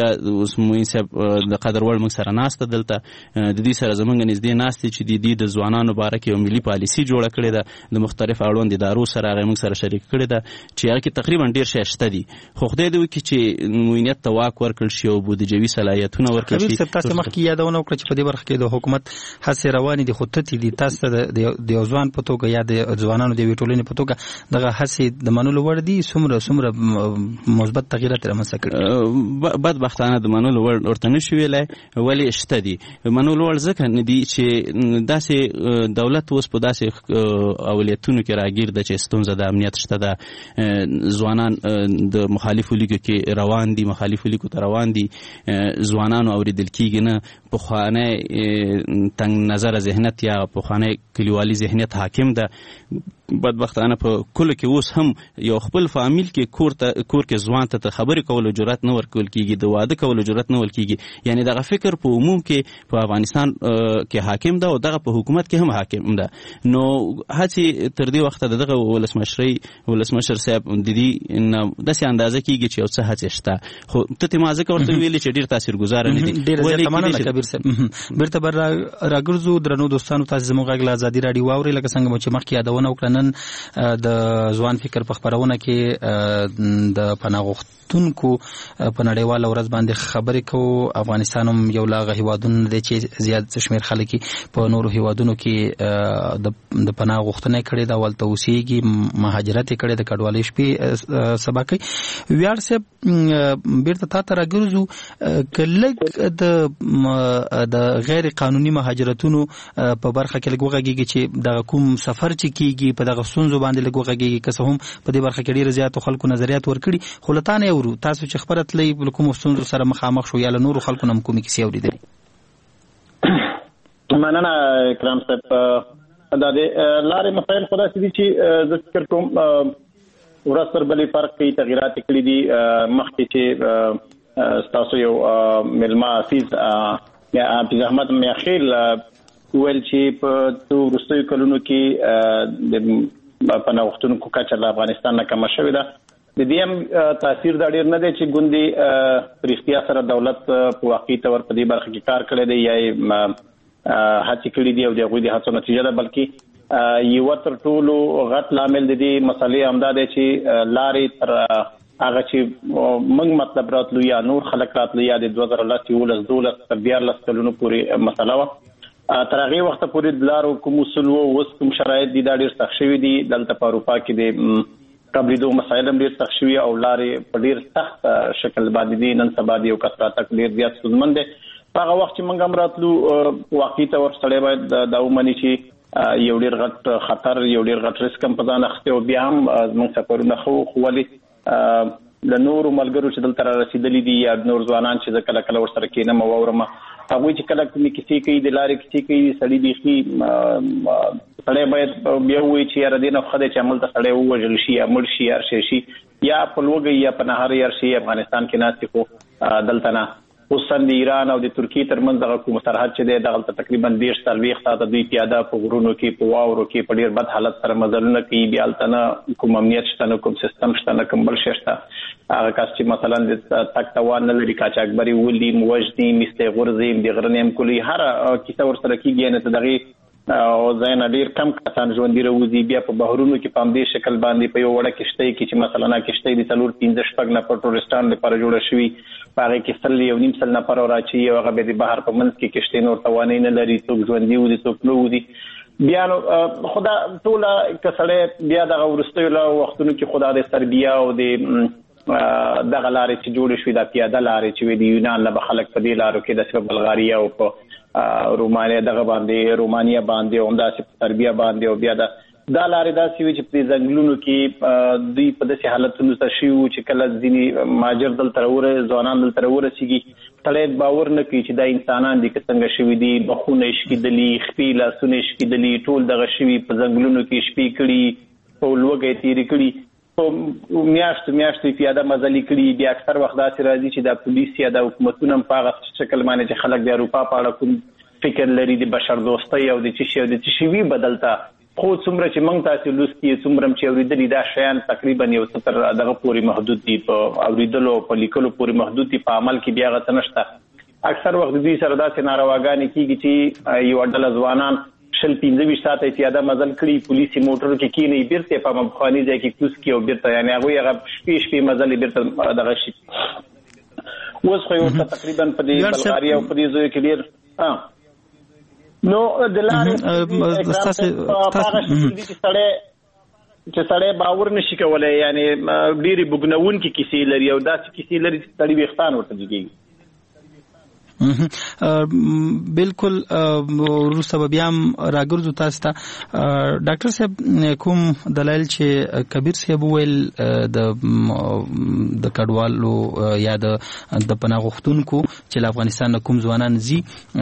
الحمدلله اوس موین صاحب د قدر وړ موږ سره ناسته دلته د دې سره زمونږ نږدې ناستې چې د دې د ځوانانو باره کې یو ملي پالیسي جوړه کړې ده د مختلف اړوند ادارو سره هغه موږ سره شریک کړې ده چې هغه کې تقریبا ډېر شی شته دي خو خدای دې وکړي چې موینیت ته واک ورکړل شي او بودیجوي صلاحیتونه ورکړل شي. تاسو مخکې یادونه وکړه چې په دې برخه کې د حکومت هڅې روانې دي خو تتې دي تاسو د یو ځوان په توګه یا د ځوانانو د یوې ټولنې په توګه دغه هڅې د منلو وړ دي څومره څومره مثبت تغیرات رامنځته کړي؟ بدبختانه د منلو وړ ورته نشي ویلی ولې شته دي منلو وړ ځکه نه دي چې داسې دولت اوس په داسې اولیتونو کې راګیر ده چې ستونزه د امنیت شته ده ځوانان د مخالفو لیګو کې روان دي مخالفو لیګو ته روان دي ځوانانو اورېدل کېږي نه پخوانی تنګ نظره ذهنیت یا پخوانی کلیوالي ذهنیت حاکم ده بدبختانه په کلو کې اوس هم یو خپل فامیل کې کور ته کور کې ځوان ته خبرې کولو جرأت نه ورکول کېږي د واده کولو جرأت نه ورکول کېږي یعنی دغه فکر په عموم کې په افغانستان کې حاکم ده او دغه په حکومت کې هم حاکم ده. نو هڅې تر دې وخته دغه ولسمشرۍ ولسمشر صاحب د دې نه داسې اندازه کېږي چې یو څه هڅې شته خو ته ما ځکه ورته ویلې چې ډېر تاثیرګزاره نه دي. ډېره زیاته مننه کبیر صاحب. بیرته بر راګرځو درنو دوستانو تاسو زموږ غږ له ازادي راډیو واورئ لکه څنګه مو چې مخکې یادونه وکړه نن د ځوان فکر په خبرونه کې د پناه غوښتونکو په نړیواله ورځ باندې خبرې کوو. افغانستان هم یو له هغه هیوادونو دی چې زیات شمېر خلک په نورو هیوادونو کې د پناه غوښتنه کړې ده هلته اوسېږي مهاجرت یې کړی د کډوالۍ شپې سبا کوي. ویاړ صاحب بیرته تا ته راګرځو که لږ د غیر قانوني مهاجرتونو په برخه کې لږ وغږېږي چې دغه کوم سفر چې کېږي په دغه ستونزو باندې لږ وغږېږي که څه هم په دې برخه کې ډېرو زیاتو خلکو نظریات ورکړي خو له تا نه یې اورو تاسو چې خبره تلئ له کومو ستونزو سره مخامخ شو یا له نورو خلکو نه هم کومې کیسې اورېدلې؟ مننه اکرام صاحب. دا د لارې مسایل خو داسې دي چې زه فکر کوم ورځ تر بلې فرق کوي تغیرات یې کړي دي. مخکې چې ستاسو یو مېلمه عزیز حافظ احمد میاخیل ویل چې په وروستیو کلونو کې د پناه غوښتونکو کچه له افغانستان نه کمه شوې ده. د دې هم تاثیر دا ډېر نه دی چې ګوندې په رښتیا سره دولت په واقعي طور په دې برخه کې کار کړی دی یا یې هڅې کړي دي او د هغوی د هڅو نتیجه ده بلکې یوه تر ټولو غټ لامل د دې مسلې همدا دی چې لارې تر هغه چې موږ مطلب راتلو یا نور خلک راتلو یا د دوه زره لس یولس دولس تر دیارلس کلونو پورې مسله وه تر هغې وخته پورې د لارو کوم اصول وو اوس کوم شرایط دي دا ډېر سخت شوي دي. دلته په اروپا کې د قبلیدو مسایل هم ډېر سخت شوي او لارې په ډېر سخت شکل باندې دي. نن سبا د یو کس راتګ ډېر زیات ستونزمن دی. په هغه وخت چې موږ هم راتلو واقعي طور سړی باید دا ومني چې یو ډېر غټ خطر یو ډېر غټ رسک هم په ځان اخیستی او بیا هم زموږ سفرونه ښه وو خو ولې د نورو ملګرو چې دلته را رسېدلي دي یا نور ځوانان چې زه کله کله ورسره کېنم او واورم هغوی چې کله کومې کیسې کوي د لارې کیسې کوي سړي بیخي سړی باید بیا ووایي چې یاره دې نه ښه دی چې هملته سړی ووژل شي یا مړ شي یا هر شی شي یا په لوږه یا په نهار یا هر شي افغانستان کې ناست خو دلته نه. خصوصا د ایران او د ترکیې ترمنځ دغه کوم سرحد چې دی دغلته تقریبا دېرش څلوېښت ساعته دوی پیاده په غرونو کې په واورو کې په ډېر بد حالت سره مزلونه کوي. بیا هلته نه کوم امنیت شته نه کوم سیستم شته نه کوم بل شی شته. هغه کس چې مثلا د تګ توان نه لري قاچاقبري ولي وژني میستی غورځي د غره نیم کلي هره کیسه ورسره کېږي یعنې ته دغې او ځایونه ډېر کم کسان ژوندي راوځي. بیا په بحرونو کې په همدې شکل باندې په یو وړه کښتۍ کې چې مثلا کښتۍ د څلور پنځه شپږ نفر ټوریسټانو لپاره جوړه شوي په هغې کې سل یو نیم سل نفر راچوي او هغه بیا د بحر په منځ کې کښتۍ نور توانۍ نه لري څوک ژوندي وځي څوک نه وځي. بیا نو خو دا ټوله که سړی بیا دغه وروستیو له وختونو کې خو دا د سربیا او د دغه لارې چې جوړې شوې دا پیاده لارې چې وې د یونان نه به خلک په دې لارو کې داسې په بلغاریا او په رومانیا دغه باندې رومانیا باندې او همداسې په سربیا باندې او بیا د دا لارې داسې وي چې په دې ځنګلونو کې دوی په داسې حالتونو ته شوي وو چې کله ځینې مهاجر دلته راوره ځوانان دلته راورسېږي سړی باور نه کوي چې دا انسانان دي که څنګه شوي دي بخونه یې شکېدلي خپې لاسونه یې شکېدلي ټول دغه شوي په ځنګلونو کې شپې کړي په لوږه یې تېرې کړي په میاشتو میاشتو پیاده مزلې کړي. بیا اکثر وخت داسې راځي چې دا پولیس یا د حکومتونه هم په هغه شکل باندې چې خلک د اروپا په اړه کوم فکر لري د بشر دوستۍ او د څه شي او د څه شي وي به دلته خو څومره چې موږ تاسو لوستي څومره چې اوریدلي دا شیان تقریبا یو څه تر دغه پورې محدود دي، په اوریدلو په لیکلو پورې محدود دي، په عمل کې بیا غته نشته. اکثر وخت دوی سره داسې نارواګانې کیږي چې یو ډله ځوانان شل پنځه ویشت ساعته پیاده مزل کړي، پولیسي موټرو کې کینې بیرته په مخاني ځای کې کوس کې او بیرته یعنی هغه هغه شپې شپې مزل بیرته دغه شي. اوس خو یو تقریبا په دې بلغاریا او په دې ځای کې ډیر ها نو د لارې تاسو چې سړی باور نشي کولای، یعنی ډېری بګنون کې کیسې لري او داسې کیسې لري چې سړی ویښتان ورته جګیږي. بالکل وروسته بیا هم راګرځو تاسو ته ډاکټر صاحب کوم دلایل چې کبیر صاحب ویل د د کډوالو یا د د پناه غوښتونکو چې له افغانستان کوم ځوانان زی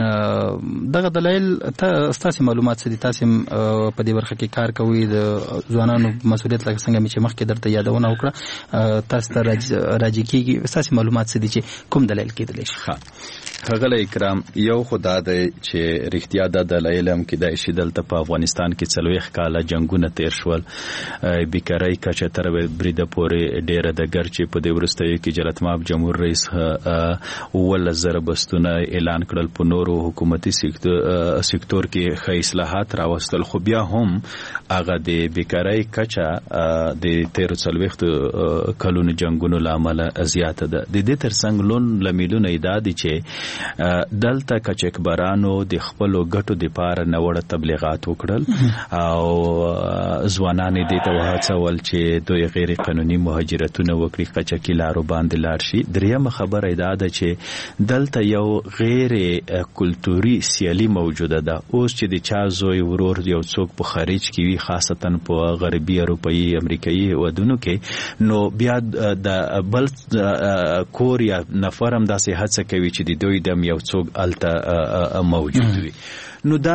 دغه دلایل تاسو معلومات څه دي؟ تاسو په دې برخه کې کار کوي، د ځوانانو مسؤلیت لکه څنګه چې مخکې درته یادونه وکړه تاسو ته راځي کېږي، تاسو معلومات څه دي چې کوم دلایل کېدلی شي؟ ښاغلی اکرام، یو خدا دی چې رښتیا د دلایل هم کېدای شي دلته په افغانستان کې څلوېښت کاله جنګونه تیر شول، بیکارۍ کچه تر بریده پورې ډېره ده، ګرچې په دې وروستیو کې جلالتمآب جمهور رئیس اوولس زره بستونه اعلان کړل، په نورو حکومتي سکتور کې ښه اصلاحات راوستل، خو بیا هم هغه د بیکارۍ کچه د تیرو څلوېښتو کلونو جنګونو له امله زیاته ده. د دې تر څنګ لون لمیلونه یې دا دي چې دلته کچکبرانو د خپلو ګټو دپاره نوړه تبلیغات وکړل او ځوانان یې دې ته وهڅول چې دوی غیر قانوني مهاجرتونه وکړي، قچکي لارو باندې لاړ شي. درېیمه خبره یې دا ده چې دلته یو غیر کلتوري سیالي موجوده ده. اوس چې د چا زوی ورور یو څوک په خارج کې وي، خاصتا په غربي اروپایي امریکایي هیوادونو کې، نو بیا د بل کور یا نفر هم داسې هڅه کوي چې د دوی دم یو څوک الته موجود وي. نو دا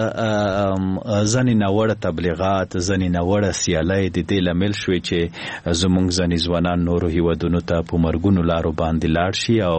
ځنې ناوړه تبلیغات، ځنې ناوړه سیالۍ د دې لامل شوې چې زموږ ځنې ځوانان نورو هیوادونو ته په مرګونو لارو باندې لاړ شي او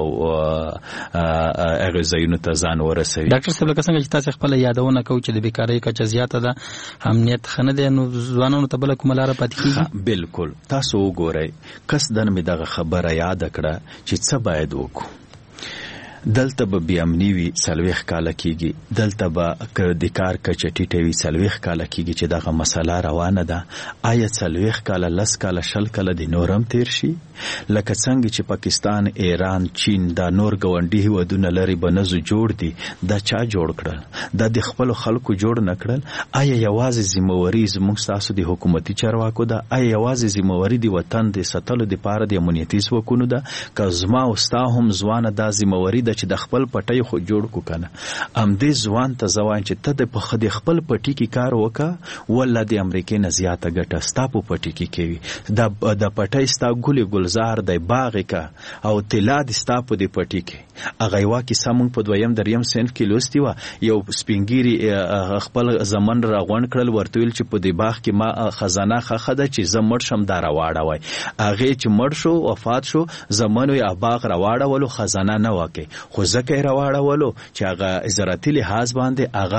هغه ځایونو ته ځان ورسوي. ډاکټر صاحب لکه څنګه چې تاسو خپله یادونه کوئ چې د بیکارۍ کچه زیاته ده، امنیت ښه نه دی، نو ځوانانو ته بله کومه لاره پاتې کېږي؟ بالکل، تاسو وګورئ، قصدن مې دغه خبره یاده کړه چې څه باید وکړو. دلته به بې امني وي څلوېښت کاله کېږي، دلته به د کار کچه ټیټه وي څلوېښت کاله کېږي چې دغه مسله روانه ده. آیا څلوېښت کاله، لس کاله، شل کاله د نور هم تیر شي؟ لکه څنګه چې پاکستان، ایران، چین دا نور ګاونډي هیوادونه لري به نزو جوړ دي، دا چا جوړ کړل؟ دا د خپلو خلکو جوړ نه کړل؟ آیا یوازې ذمهواري زموږ ستاسو د حکومتي چارواکو ده؟ آیا یوازې ذمهواري د وطن د ساتلو دپاره د امنیتي ځواکونو ده؟ که زما او ستا هم ځوانه دا ذمهواري ده چې د خپل پټۍ خو جوړ کو کنه، همدې ځوان ته زه وایم چې ته د خپل پټي کې کار وکړه، ولا د امریکې نه زیاته ګټه ستا په پټي کې کوي. د پټۍ ستا ګلې ګلزار دی، باغ یې او طلا د ستا په دې پټي کې. هغه یوه کیسه موږ په دویم دریم صنف کې لوستې وه، یو سپین ږیري خپل زمن راغونډ کړل، ورته ویل چې په دې باغ کې ما خزانه ښخه ده چې زه مړ شم دا راواړوئ. هغې چې مړ شو، وفات شو، زمن یې باغ راواړولو، خزانه نه وکړي، خو ځکه یې راواړولو چې هغه زراعتي لحاظ باندې هغه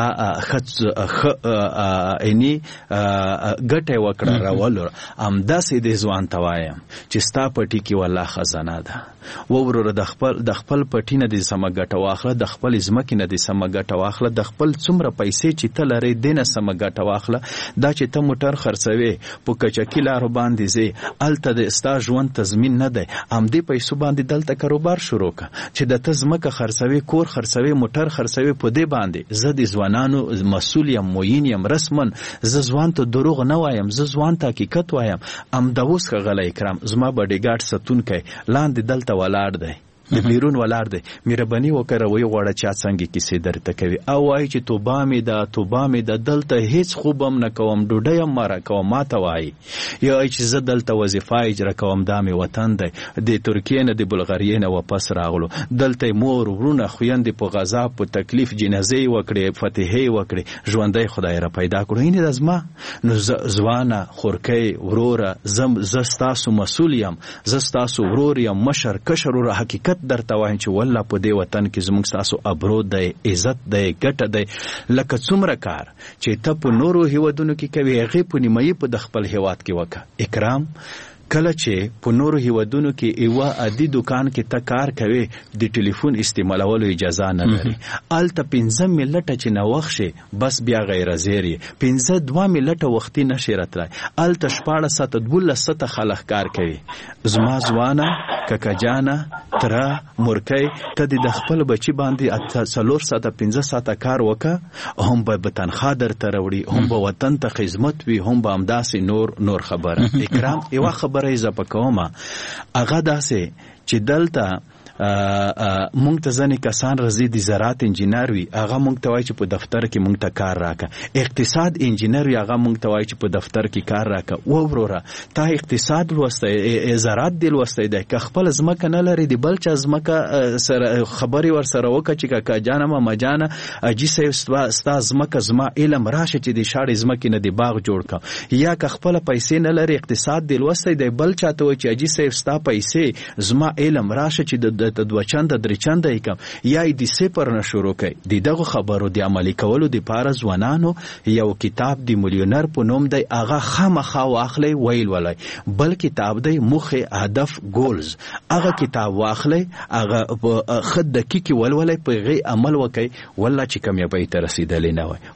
ښه عنی ګټه یې وکړه راولو. همداسې دې ځوان ته وایم چې ستا پټي کې والله خزانه ده، ووروره د خپل د خپل پټي نه دې سمه ګټه واخله، د خپل ځمکې نه دې سمه ګټه واخله، د خپل څومره پیسې چې ته لرې دې نه سمه ګټه واخله. دا چې ته موټر خرڅوې، په کچکي لارو باندې ځې، هلته د ستا ژوند تضمین نه دی، همدې پیسو باندې دلته کاروبار شروع کړه چې د ته ځمکه خرڅوي، کور خرڅوي، موټر خرڅوي، په دې باندې زه د ځوانانو مسؤل یم، معین یم، رسمن. زه ځوان ته دروغ نه وایم، زه ځوان ته حقیقت وایم. همدا اوس ښاغلی اکرام زما باډیګارډ ساتونکی لاندې دلته ولاړ دی، د بیرون ولاړ دی، مهرباني وکړه ویې غواړه چا څنګه کیسې درته کوي، او وایي چې توبه مې ده، توبه مې ده، دلته هیڅ خوب هم نه کوم، ډوډۍ هم مه راکوم. ما ته وایي یا وایي چې زه دلته وظیفه اجرا کوم، دا مې وطن دی، د ترکیې نه د بلغاریې نه واپس راغلو، دلته مور ورونه خویندې په غذا په تکلیف جنازې وکړې، فتحې وکړې، ژوندی خدای را پیدا کړو. اینې ده زما نو ځوانه خورکۍ وروره، زه ستاسو مسؤل یم، زه ستاسو ورور یم، مشر کشر وروره، حقیقت صفت درته وایم چې والله په دې وطن کې زموږ ستاسو ابرو دی، عزت دی، ګټه دی. لکه څومره کار چې ته په نورو هیوادونو کې کوي هغې په نیمایي په د خپل هیواد کې وکړه. اکرام کله چې په نورو هیوادونو کې یوه عادي دکان کې ته کار کوي د ټلیفون استعمالولو اجازه نه لري، هلته پنځه ملټه چې ناوخت شي بس بیا غیر زیر یې، پنځه دوه ملټه وختي نشي راتلی، هلته شپاړس ساعته دولس ساعته خلک کار کوي. زما ځوانه ککجانه تره مورکۍ ته د خپل بچي باندې څلور ساعته پنځه ساعته کار وکړه، هم به تنخوا درته راوړي، هم به وطن ته خدمت وي، هم به همداسې نور نور خبره. اکرام یوه خبره یې زه پکومه، هغه داسې چې دلته مونږ ته ځینې کسان راځي د زراعت انجینر وي، هغه مونږ ته وایي چې په دفتر کې مونږ ته کار راکړه. اقتصاد انجینر وي، هغه مونږ ته وایي چې په دفتر کې کار راکړه. و وروره تا اقتصاد لوستی، زراعت دې لوستی دی، که خپل ځمکه نه لري د بل چا ځمکه سره خبرې ورسره وکړه چې کاکا جانه ماما جانه اجي صاحب ستا ځمکه زما علم راشه چې د شاړې ځمکې نه د باغ جوړ کړه. یا که خپله پیسې نه لري اقتصاد دې لوستی دی، بل چا ته وایي چې اجي صاحب ستا پیسې زما علم راشه چې د ته دوه چنده درې چنده یې کم، یا یې د صفر نه شروع کړئ. د دغو خبرو د عملي کولو دپاره ځوانانو یو کتاب د میلیونر په نوم دی، هغه خامخا واخلئ ویل ولئ. بل کتاب دی موخې هدف ګولز، هغه کتاب واخلئ، هغه په ښه دقیق ولولئ، په هغې عمل وکئ، والله چې کامیابۍ ته رسېدلی نه وای.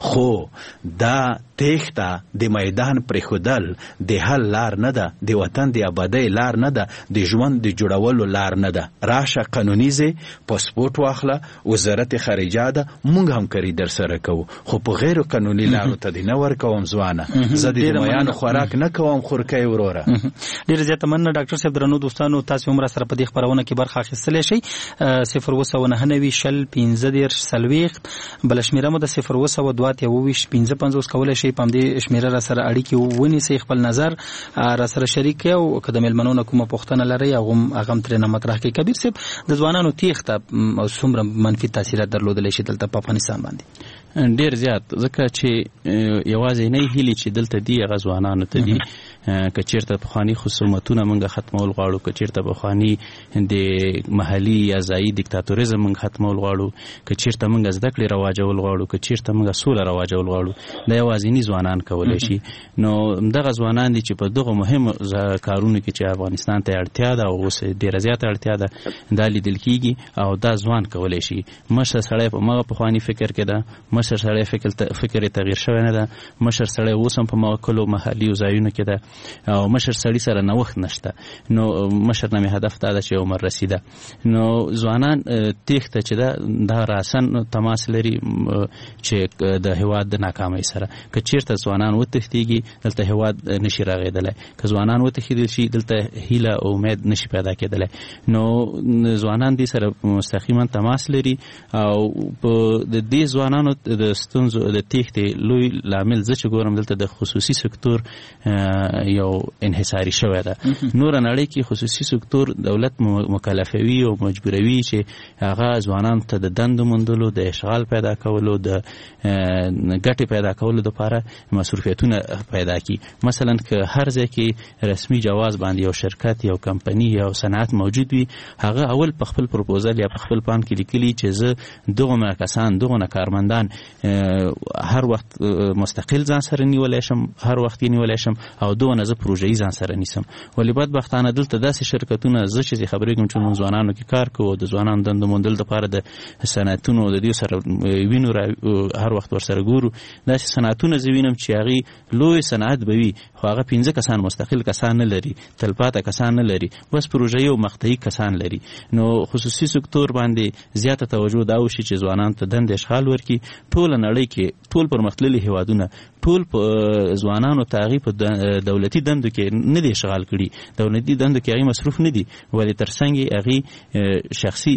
خو دا تېښته د میدان پرېښودل د حل لار نه ده، د وطن د آبادۍ لار نه ده، د ژوند د جوړولو لار نه ده. راشه قانوني ځې، پاسپورټ واخله، وزارت خارجه ده، موږ همکاري در سره کوو، خو په غیر قانوني لارو ته دې نه ورکوم ځوانه. زه د میانو خوراک نه کوم خورکۍ وروره. ډېره زیاته مننه ډاکټر صاحب. درنو دوستانو، تاسو هم راسره په دې خپرونه کې برخه اخیستلی شئ. صفر اووه سوه نهه نوي شل پنځه دېرش څلوېښت، بله شمېره مو د صفر اووه سوه دوه اتیا اوه ویشت پنځه پنځوس کولی شئ په همدې شمېره راسره اړیکې ونیسئ، خپل نظر راسره شریک کړئ، او که د مېلمنو نه کومه پوښتنه لرئ هغه هم ترېنه مطرح کړئ. کبیر صاحب، د ځوانانو تېښته او څومره منفي تاثیرات درلودلی شي دلته په افغانستان باندې؟ ډېر زیات، ځکه چې یوازې نه هیلې چې دلته دي هغه ځوانانو ته دي. که چیرته پخواني خصومتونه موږ ختمول غواړو، که چیرته پخواني د محلي یا ځایي دیکتاتوریزم موږ ختمول غواړو، که چیرته موږ زده کړې رواجول غواړو، که چیرته موږ سوله رواجول غواړو، دا یوازیني ځوانان کولی شي. نو دغه ځوانان دي چې په دغه مهمو کارونو کې چې افغانستان ته اړتیا ده او اوس ډېره زیاته اړتیا ده دا لیدل کېږي، او دا ځوان کولی شي. مشر سړی په مغه پخواني فکر کې ده، مشر سړی فکر فکر یې تغییر شوی نه ده، مشر سړی اوس هم په مغه کلو محلي ځایونو کې ده، او مشر سړی سره نوښت نشته. نو مشر نه مې هدف دا ده چې عمر رسیده. نو ځوانان تېښته چې ده دا راسن تماس لري چې د هېواد د ناکامۍ سره. که چېرته ځوانان وتښتېږي دلته هېواد نشي راغېدلی، که ځوانان وتښتېدل شي دلته هیله او امید نشي پیدا کېدلی. نو ځوانان دې سره مستقیما تماس لري، او په د دې ځوانانو د ستونزو د تېښتې لوی لامل زه چې ګورم دلته د خصوصي سکتور یو انحصاري شوی ده. نور نړۍ کې خصوصي سکتور دولت مکلفوي او مجبوروي چې هغه ځوانانو ته د دندو موندلو، د اشغال پیدا کولو، د ګټې پیدا کولو لپاره مصروفیتونه پیدا کړي. مثلا که هر ځای کې رسمي جواز باندې یو شرکت، یو کمپني، یو صنعت موجود وي، هغه اول په خپل پروپوزل یا په خپل پلان کې لیکلي چې زه دغه کسان دغه کارمندان هر وخت مستقل ځان سره نیولی شم، هر وخت یې نیولی شم، او دغه زه پروژه‌ای ځان سره نیسم. ولې بدبختانه دلته داسې شرکتونه زه چې خبرې کوم چې موږ ځوانانو کې کار کوو، د ځوانانو دندو موندلو لپاره د صنعتونو د دې سره وینو هر وخت ورسره ګورو، داسې صنعتونه زه وینم چې هغې لوی صنعت به وي، خو هغه پنځه کسان مستقل کسان نه لري، تلپاته کسان نه لري، بس پروژه‌ای او مقطعي کسان لري. نو خصوصي سکتور باندې زیاته توجه دا وشي چې ځوانانو ته دندې اشغال ورکړي. ټوله نړۍ کې ټول پرمختللي هېوادونه ټول په ځوانانو ته هغې په دولتي دندو کې نه دي اشغال کړي، دولتي دندو کې هغې مصروف نه دي، ولې تر څنګ یې هغې شخصي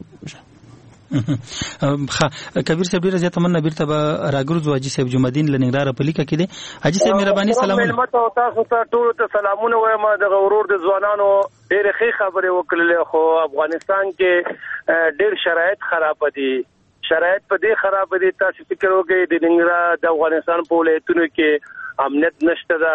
کبیر صاحب ډیره زیاته مننه. بیرته به راګرځو حاجي صاحب جمعه الدین له ننګرهاره په لیکه کې دی. حاجي صاحب مهرباني سلامونه. تاسو ته ټولو ته سلامونه وایم. د غورور د ځوانانو ډېرې ښې خبرې وکړلې، خو افغانستان کې ډېر شرایط خراب دي. شرایط په دې خراب دي، تاسو فکر وکړئ د ننګرهار د افغانستان په ولایتونو کې امنیت نشته ده،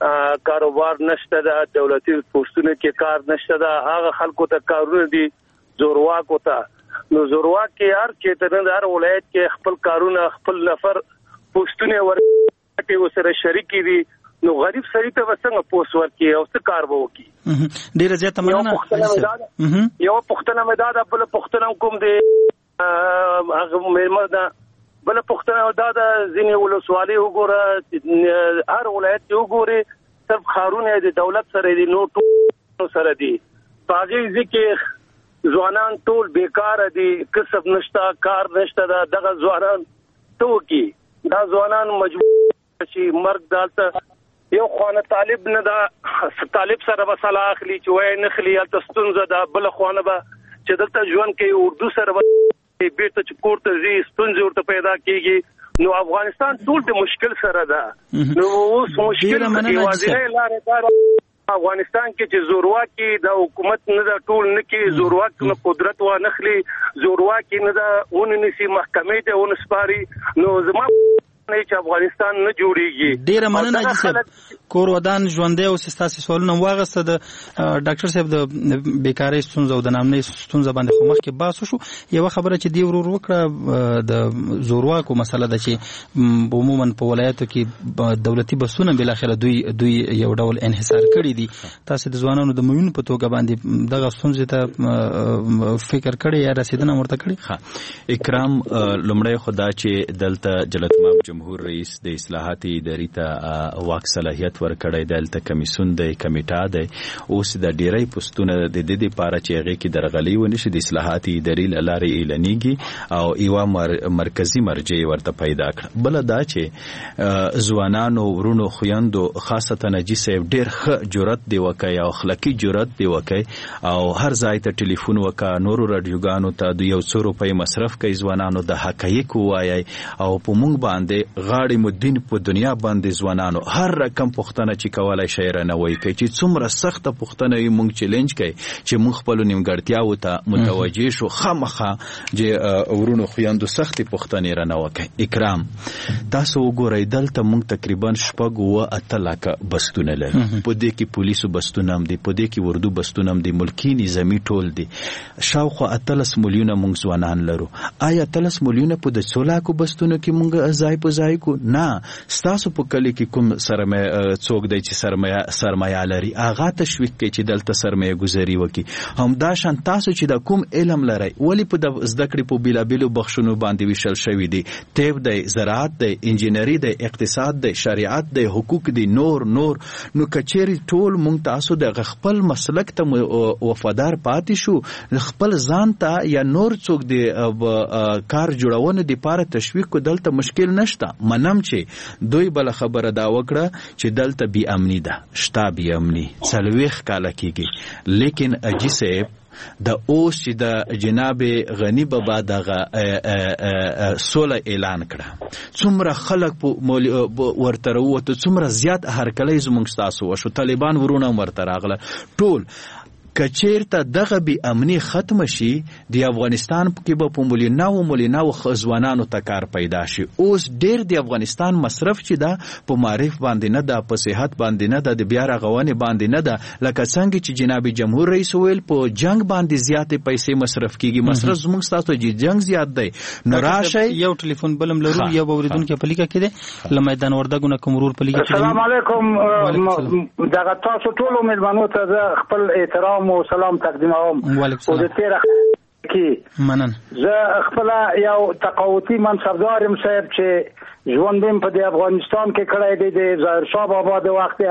کاروبار نشته ده، دولتي پوسټونو کې کار نشته ده، هغه خلکو ته کارونه دي زورواک وتا نو زورواک کې هر چې د هر ولایت کې خپل کارونه خپل نفر پوسټونه ورته وسره شریک دي نو غریب سړی ته وسنګ پوسټ ورکي او څه کار وو کی ډیر زیاته مننه یو پښتنه مداد بل پښتنه کوم دی هغه مېرمه دا بل پښتنه دا د ځینې ولسوالۍ وګوره هر ولایت یو ګوري صرف خارونه د دولت سره دي نو ټول سره دي پاګې ځکه ځوانان ټول بیکار دي کسب نشتا کار نشتا دغه ځوانان توکي دا ځوانان مجبور شي مرګ دالته یو خوانه طالب نه دا طالب سره وسله اخلي چې وای نخلي التستونزه دا بل خوانه به چې دلته ژوند کې اردو سره بیرته چې کوړه زی ستونزې ورته پیدا کیږي نو افغانستان ټول د مشکل سره ده نو اوس مشکل دی وازیره لارې دار افغانستان کې چې زورواکي د حکومت نه دا ټول نه کې زورواک نه قدرت و نخلي زورواکي نه دا ونی سي محکمې ته ونسپاري نو زما نه چې افغانستان نه جوړيږي ډیره مننه چې کور ودان ژوندې او سیستاسي سوالونه واغسته د ډاکټر صاحب د بیکاری ستونزه او د نامنې ستونزه باندې خو مخکې باسو شو یو خبره چې دی ورور وکړه د زورواکو مسله ده چې عموما په ولایتو کې دولتي بسونه بل اخر دوی دوی یو ډول انحصار کړی دي تاسو د ځوانانو د مېون په توګه باندې دغه ستونزه ته فکر کړی یا رسیدنه ورته کړی ها اکرام لمړی خدا چې دلته جلتماب جمهور رئیس د اصلاحات اداري ته واک صلاحیت ورکړی دلته کمیسون دی کمیټه دی اوس د ډیری پوسټونه د دې لپاره چې هغه کې درغلي ونی شي د اصلاحات اداري لارې اعلانېږي او یو مر مرکزی مرجع ورته پیدا کړ بل دا چې ځوانانو ورونو خويندو خاصه نجی صاحب ډیر ښه جرأت دی وکای او اخلاقی جرأت دی وکای او هر ځای ته ټلیفون وکا نورو رادیوګانو ته د یو څو روپۍ مصرف کوي ځوانانو د حقایق وایي او په مونږ باندې غاړي مدین په دنیا باندې ځوانانو هر رقم پښتنه چې کولای شي رانه وای کوي چې څومره سخت پښتنه یې مونږ چیلنج کوي چې مونږ خپل نیمګړتیاو ته متوجي شو خامخه چې ورونو خويندو سخت پښتنه رانه وکي اکرام تاسو وګورئ دلته مونږ تقریبا شپږ و اتلکه بستونه لري په دې کې پولیسو بستونه هم دي په دې کې وردو بستونه هم دي ملکی نظامی ټول دي شاوخوا اتلس میلیونه مونږ ځوانان لرو آیا اتلس میلیونه په د څولاکو بستونو کې مونږ ځای په ځای کو نه ستاسو په کلی کې کوم سرمایه څوک دی چې سرمایه سرمایه لري اغه تشویق کوي چې دلته سرمایه گذاري وکي هم دا شان تاسو چې د کوم علم لري ولی په د زده کړې په بیلابیلو بخښونو باندې وشل شوی دي طب دی زراعت دی انجینری دی اقتصاد دی شریعت دی حقوق دی نور نور نو کچېری ټول مونږ تاسو د خپل مسلک ته وفادار پاتې شو خپل ځان ته یا نور څوک دی کار جوړونه دی لپاره تشویق کو دلته مشکل نشته منم چې دوی بل خبره دا وکړه چې دلته بی امنی ده شتا بی امنی څلويخ کاله کېږي لیکن اجي صاحب د اوس چې د جناب غنی بابا دغه سوله اعلان کړه څومره خلک ورته وروته څومره زیات هرکلی زموږ تاسو وشو طالبان ورونه ورته راغله ټول کچیرته دغه بی امنی ختم شي د افغانستان کې به په مولینا او مولینا او ځوانانو ته کار پیدا شي اوس ډیر د افغانستان مصرف چې دا په معرف باندې نه ده په صحت باندې نه ده د بیا رغونې باندې نه ده لکه څنګه چې جناب جمهور رئیس ویل په جنگ باندې زیاتې پیسې مصرف کیږي مصرف زموږ تاسو چې جنگ زیات دی نو راشه یو ټلیفون بلم لرو یو اوریدونکو په لیکه کې ده ل میدان وردګونه کومرور په لیکه کې السلام علیکم دغه تاسو ټول مېلمنو ته خپل احترام او سلام تقدیموم او د تیر کې منن زه خپل یو تقاوتي منصبدار يم صاحب چې ژوندم په د افغانستان کې کړای دی د ظاهر شاه بابا د وخت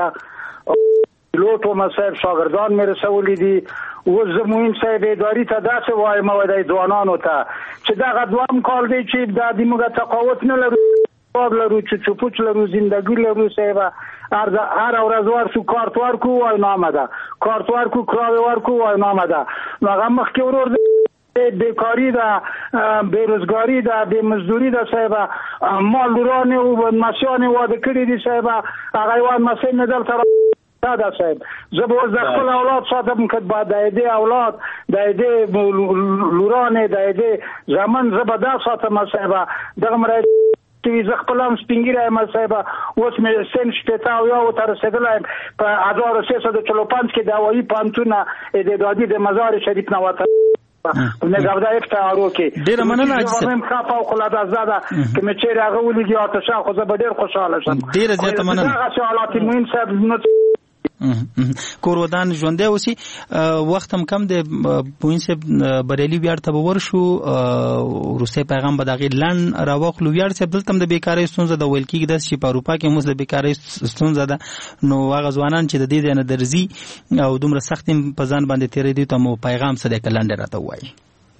لوټو مصاحب شاګردان مې رسولې دي او زموین صاحب اداري ته داسې وایم او د ځوانانو ته چې دا غدوام کال دی چې د دموږه تقاوت نه لرو باب لرو چې چوپوچ لرو زندگی لرو صاحب هر هر ورځ ورسو کارت ورکو وای نامه ده کارت ورکو کراوي ورکو وای نامه ده هغه مخکې ورور بیکاری ده بیروزګاری ده بے مزدوری ده صاحب مال ورانه او بدمعشانه واده کړی دي صاحب هغه وای مسئله نه دلته دا صاحب زه به د خپل اولاد ساتم کډ با د دې اولاد د دې لورانه د دې ځمن زبدا ساتم صاحب دغه مرای تی ز خپلم سپینګیره ما صاحب اوس مې سن شپتا او یو تر سګلای په هزار و سیصد و چهل و پنج کې د هوایي پانتونه د دادی د مزار شریف نه وته نگهدار افتارو کې ډیر مننه چې زموږ خاطر فوق العاده زده چې مې چې راغو ولګي او تاسو خو زه به ډیر خوشاله شم. ډیر زیاته مننه. هغه سوالات مهم صاحب نو کورودان ژوندې اوسي وخت هم کم د پوین سه بریلی ویار ته ورشو روسي پیغام به دغه لن راوخلو ویار سه دلته د بیکاری ستونزه د ویل کېږي د چې په اروپا کې موږ د بیکاری ستونزه ده نو هغه ځوانان چې د دې نه درځي او دومره سخت په ځان باندې تیرې دي ته مو پیغام څه د کلندر راته وایي.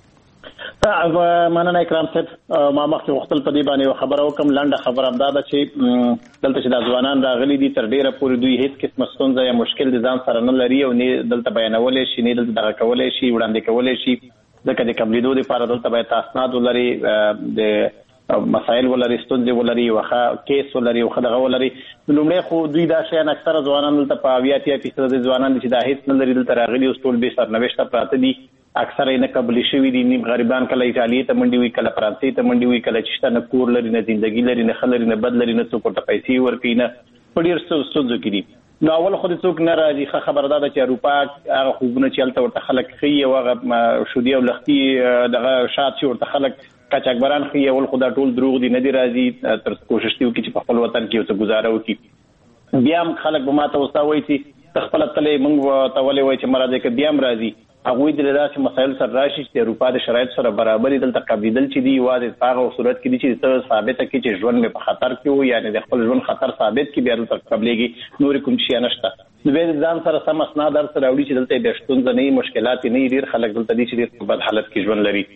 مننه اکرام صاحب ما مخکې وختل په دې باندې خبره وکم لنډه خبره امدا ده چې دلته چې د ځوانان راغلي دي تر ډیره پورې دوی هیڅ قسم ستونزه یا مشکل د ځان سره نه لري او نه دلته بیانولې شي نه دلته دغه کولې شي وړاندې کولې شي ځکه د قبلېدو لپاره دلته باید اسناد ولري د مسائل ولري ستونزې ولري واخا کیس ولري واخا دغه ولري لومړی خو دوی دا شیان اکثره ځوانان دلته په اویا اتیا فیصد د ځوانان چې دا هیڅ نه لري دلته راغلي او ټول به سرنوشته پراته دي اکثر یې نه قبلې شوي دي نیم غریبان کله ایټالیا ته منډي وي کله فرانسې ته منډي وي کله چې شته نه کور لري نه ژوندګي لري نه خلري نه بد لري نه څوک ورته پیسې ورکوي نه په ډېر ستونزو کې دي. نو اول خو د څوک نه راځي ښه خبره ده چې اروپا هغه خوبونه چې هلته ورته خلک ښیي او هغه شودي او لختي دغه شات چې ورته خلک قاچاقبران ښیي اول خو دا ټول دروغ دي نه دي راځي تر کوشش دي وکړي چې په خپل وطن کې یو څه ګزاره وکړي. بیا هم خلک به ماته اوستا وایي چې خپله تلې موږ ته ولې وایي چې مراد که بیا هم راځي هغوی د داسې مسایل سره راشي چې د اروپا د شرایطو سره برابر دلته قبلېدل چې دي یوازې په هغه صورت کې دي چې ته ثابته کړي چې ژوند مې په خطر کې و یعنې د خپل ژوند خطر ثابت کړي بیا دلته قبلېږي نورې کوم شی نشته. نو بیا د ځان سره سم اسناد در سره راوړي چې دلته بیا ستونزه نه وي مشکلات نه وي ډېر خلک دلته دي چې ډېر په بد حالت کې ژوند لري.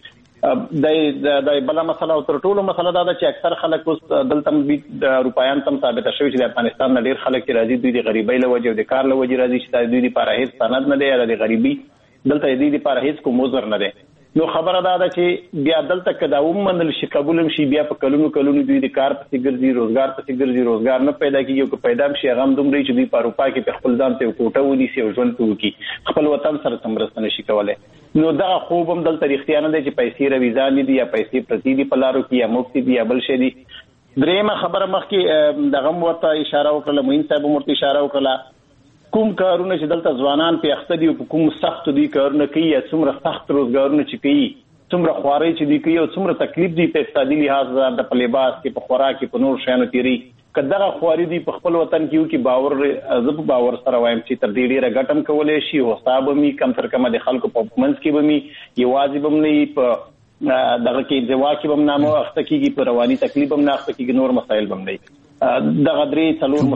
د بله مسله او تر ټولو مسله دا ده چې اکثر خلک اوس دلته د اروپایان ته هم ثابته شوي چې د افغانستان نه ډېر خلک چې راځي دوی د غریبۍ له وجې او د کار له وجې راځي چې دا دوی دپاره هېڅ سند نه دی یا د غریبۍ دلته دې لپاره هیڅ کوم عذر نه دی. نو خبره دا ده چې بیا دلته که دا ومنل شي قبول هم شي بیا په کلونو کلونو دوی د کار پسې ګرځي روزګار پسې ګرځي روزګار نه پیدا کېږي او که پیدا هم شي هغه هم دومره چې دوی په اروپا کې په خپل ځان ته یو کوټه ونیسي او ژوند پرې وکړي خپل وطن سره څه مرسته نه شي کولی. نو دغه خوب هم دلته رښتیا نه دی چې پیسې رویزانې دي یا پیسې پرتې دي په لارو کې یا مفتې دي یا بل شی دي. درېیمه خبره مخکې دغه هم ورته اشاره وکړله معین صاحب هم ورته اشاره وکړله کوم کارونه چې دلته ځوانان په اخته دي او په کوم سختو دي کارونه کوي یا څومره سخت روزګارونه چې کوي څومره خوارۍ چې دوی کوي او څومره تکلیف دي په اقتصادي لحاظ د په لباس کې په خوراک کې په نور شیانو تېري که دغه خواري دي په خپل وطن کې وکړي باور زه په باور سره وایم چې تر دې ډېره ګټه هم کولی شي هوسا به وي کم تر کمه د خلکو په منځ کې به وي یوازې به هم نه وي په دغه کې انزوا کې به هم نه اخته کېږي په رواني تکلیف به هم نه اخته کېږي نور مسایل به هم نه وي. دغه درې څلور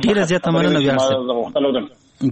مسایل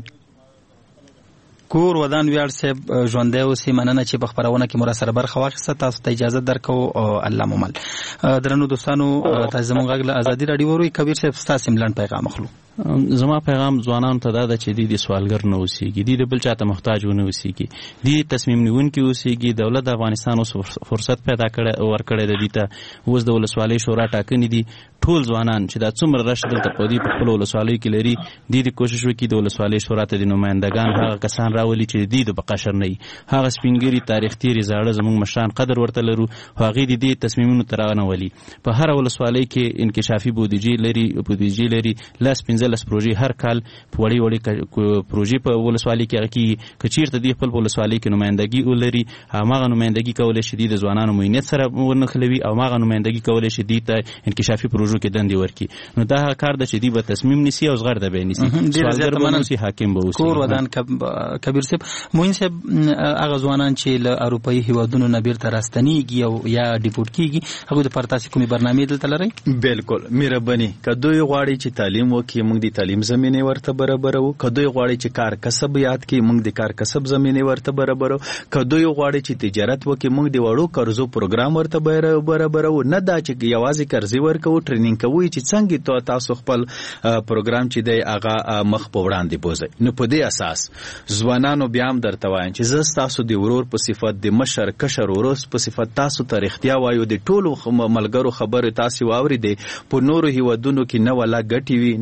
کور ودان ویاړ صاحب ژوندی اوسئ مننه چې په خپرونه کې مو راسره برخه واخیسته تاسو ته اجازه درکو الله مو مل. درنو دوستانو تاسو زموږ غږ له ازادي راډیو وروي کبیر صاحب ستاسو ملن پیغام اخلو. زما پیغام ځوانانو ته دا ده چې دوی د سوالګر نه اوسېږي دوی د بل چا ته محتاج ونه اوسېږي دوی تصمیم نیونکي اوسېږي. دولت د افغانستان اوس فرصت پیدا کړی ورکړی د دوی ته اوس د ولسوالۍ شورا ټاکنې دي ټول ځوانان چې دا څومره رش دلته په دوی په خپلو ولسوالیو کې لري دوی د کوشش وکړي د ولسوالۍ شورا ته د نمایندګان هغه کسان راولي چې دوی د بقا شر نه وي هغه سپینګري تاریخ تیري زاړه زموږ مشران قدر ورته لرو هغوی د دې تصمیمونو ته رانولي. په هره ولسوالۍ کې انکشافي بودیجې لري بودیجې لري لس پنځلس پروژې هر کال په وړې وړې پروژې په ولسوالۍ کې هغه کېږي که چېرته دوی خپل په ولسوالۍ کې نمایندګي ولري هماغه نمایندګي کولی شي دوی د ځوانانو معینت سره ونښلوي او هماغه نمایندګي کولی شي دوی ته انکشافي پروژو کې دندې ورکړي. نو دا هغه کار ده چې دوی به تصمیم نیسي او زغرده به یې نیسي سوالګر به اوسي حاکم به اوسي. کور ودان کبیر صاحب معین صاحب هغه ځوانان چې له اروپایي هیوادونو نه بیرته راستنیږي او یا ډیپورټ کېږي هغوی دپاره تاسې کومې برنامې دلته لرئ؟ بالکل مهرباني که دوی غواړي چې تعلیم وکړي موږ د تعلیم زمینې ورته برابرو که دوی غواړي چې کار کسب یاد کړي موږ د کار کسب زمینې ورته برابرو که دوی غواړي چې تجارت وکړي موږ د وړو قرضو پروګرام ورته برابرو نه دا چې یوازې قرضې ورکوو ټرینینګ کوو چې څنګه تاسو خپل پروګرام چې دی هغه مخ په وړاندې بوځئ. نو په دې اساس ځوانانو بیا هم درته وایم چې زه ستاسو د ورور په صفت د مشر کشر ورور په صفت تاسو ته رښتیا وایو د ټولو ملګرو خبرې تاسې واورېدې په نورو هیوادونو کې نه ولا ګټې وي نه ولا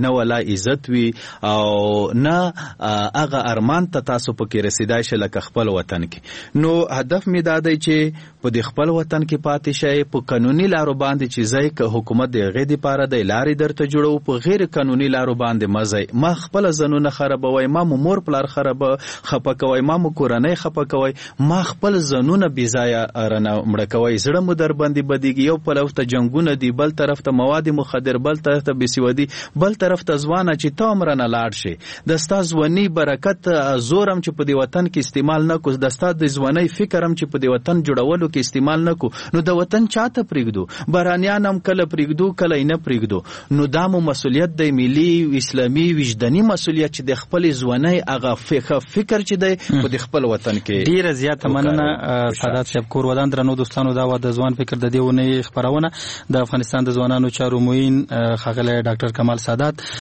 عزت وي او نه هغه ارمان ته تاسو پکې رسیدای شئ لکه خپل وطن کې. نو هدف می دا دی چې په د خپل وطن کې پاتې شئ، په قانوني لارو باندې چې ځای که حکومت د غې د پاره د لارې درته جوړو، په غیر قانوني لارو باندې مزه ما خپل زنونه خرابوي، ما مور پلار خراب خپه کوي، ما مو کورنۍ خپه کوي، ما خپل زنونه بي ځای رانه مړ کوي، زړه مو در باندې بدیږي، یو په لوفته جنگونه دي، بل طرف ته مواد مخدر، بل طرف ته بسیودي، بل طرف ته ځوانه چې تا عمرنه لاړ شي د ستا ځواني برکت زورم چې په دې وطن کې استعمال نه کو، د ستا د ځواني فکرم چې په دې وطن جوړولو کې استعمال نه کو، نو د وطن چاته پرېږدو؟ بارانیان هم کله پرېږدو کله نه پرېږدو. نو دا مو مسؤلیت دی، ملي اسلامي وجداني مسؤلیت چې د خپل ځواني هغه فکر چې دی په د خپل وطن کې. ډیره زیاته مننه سادات صاحب. کور ودان درنو دوستانو، دا و د ځوان فکر د دې ونې خبرونه د افغانستان د ځوانانو چارو معین ښاغلی ډاکټر کمال سادات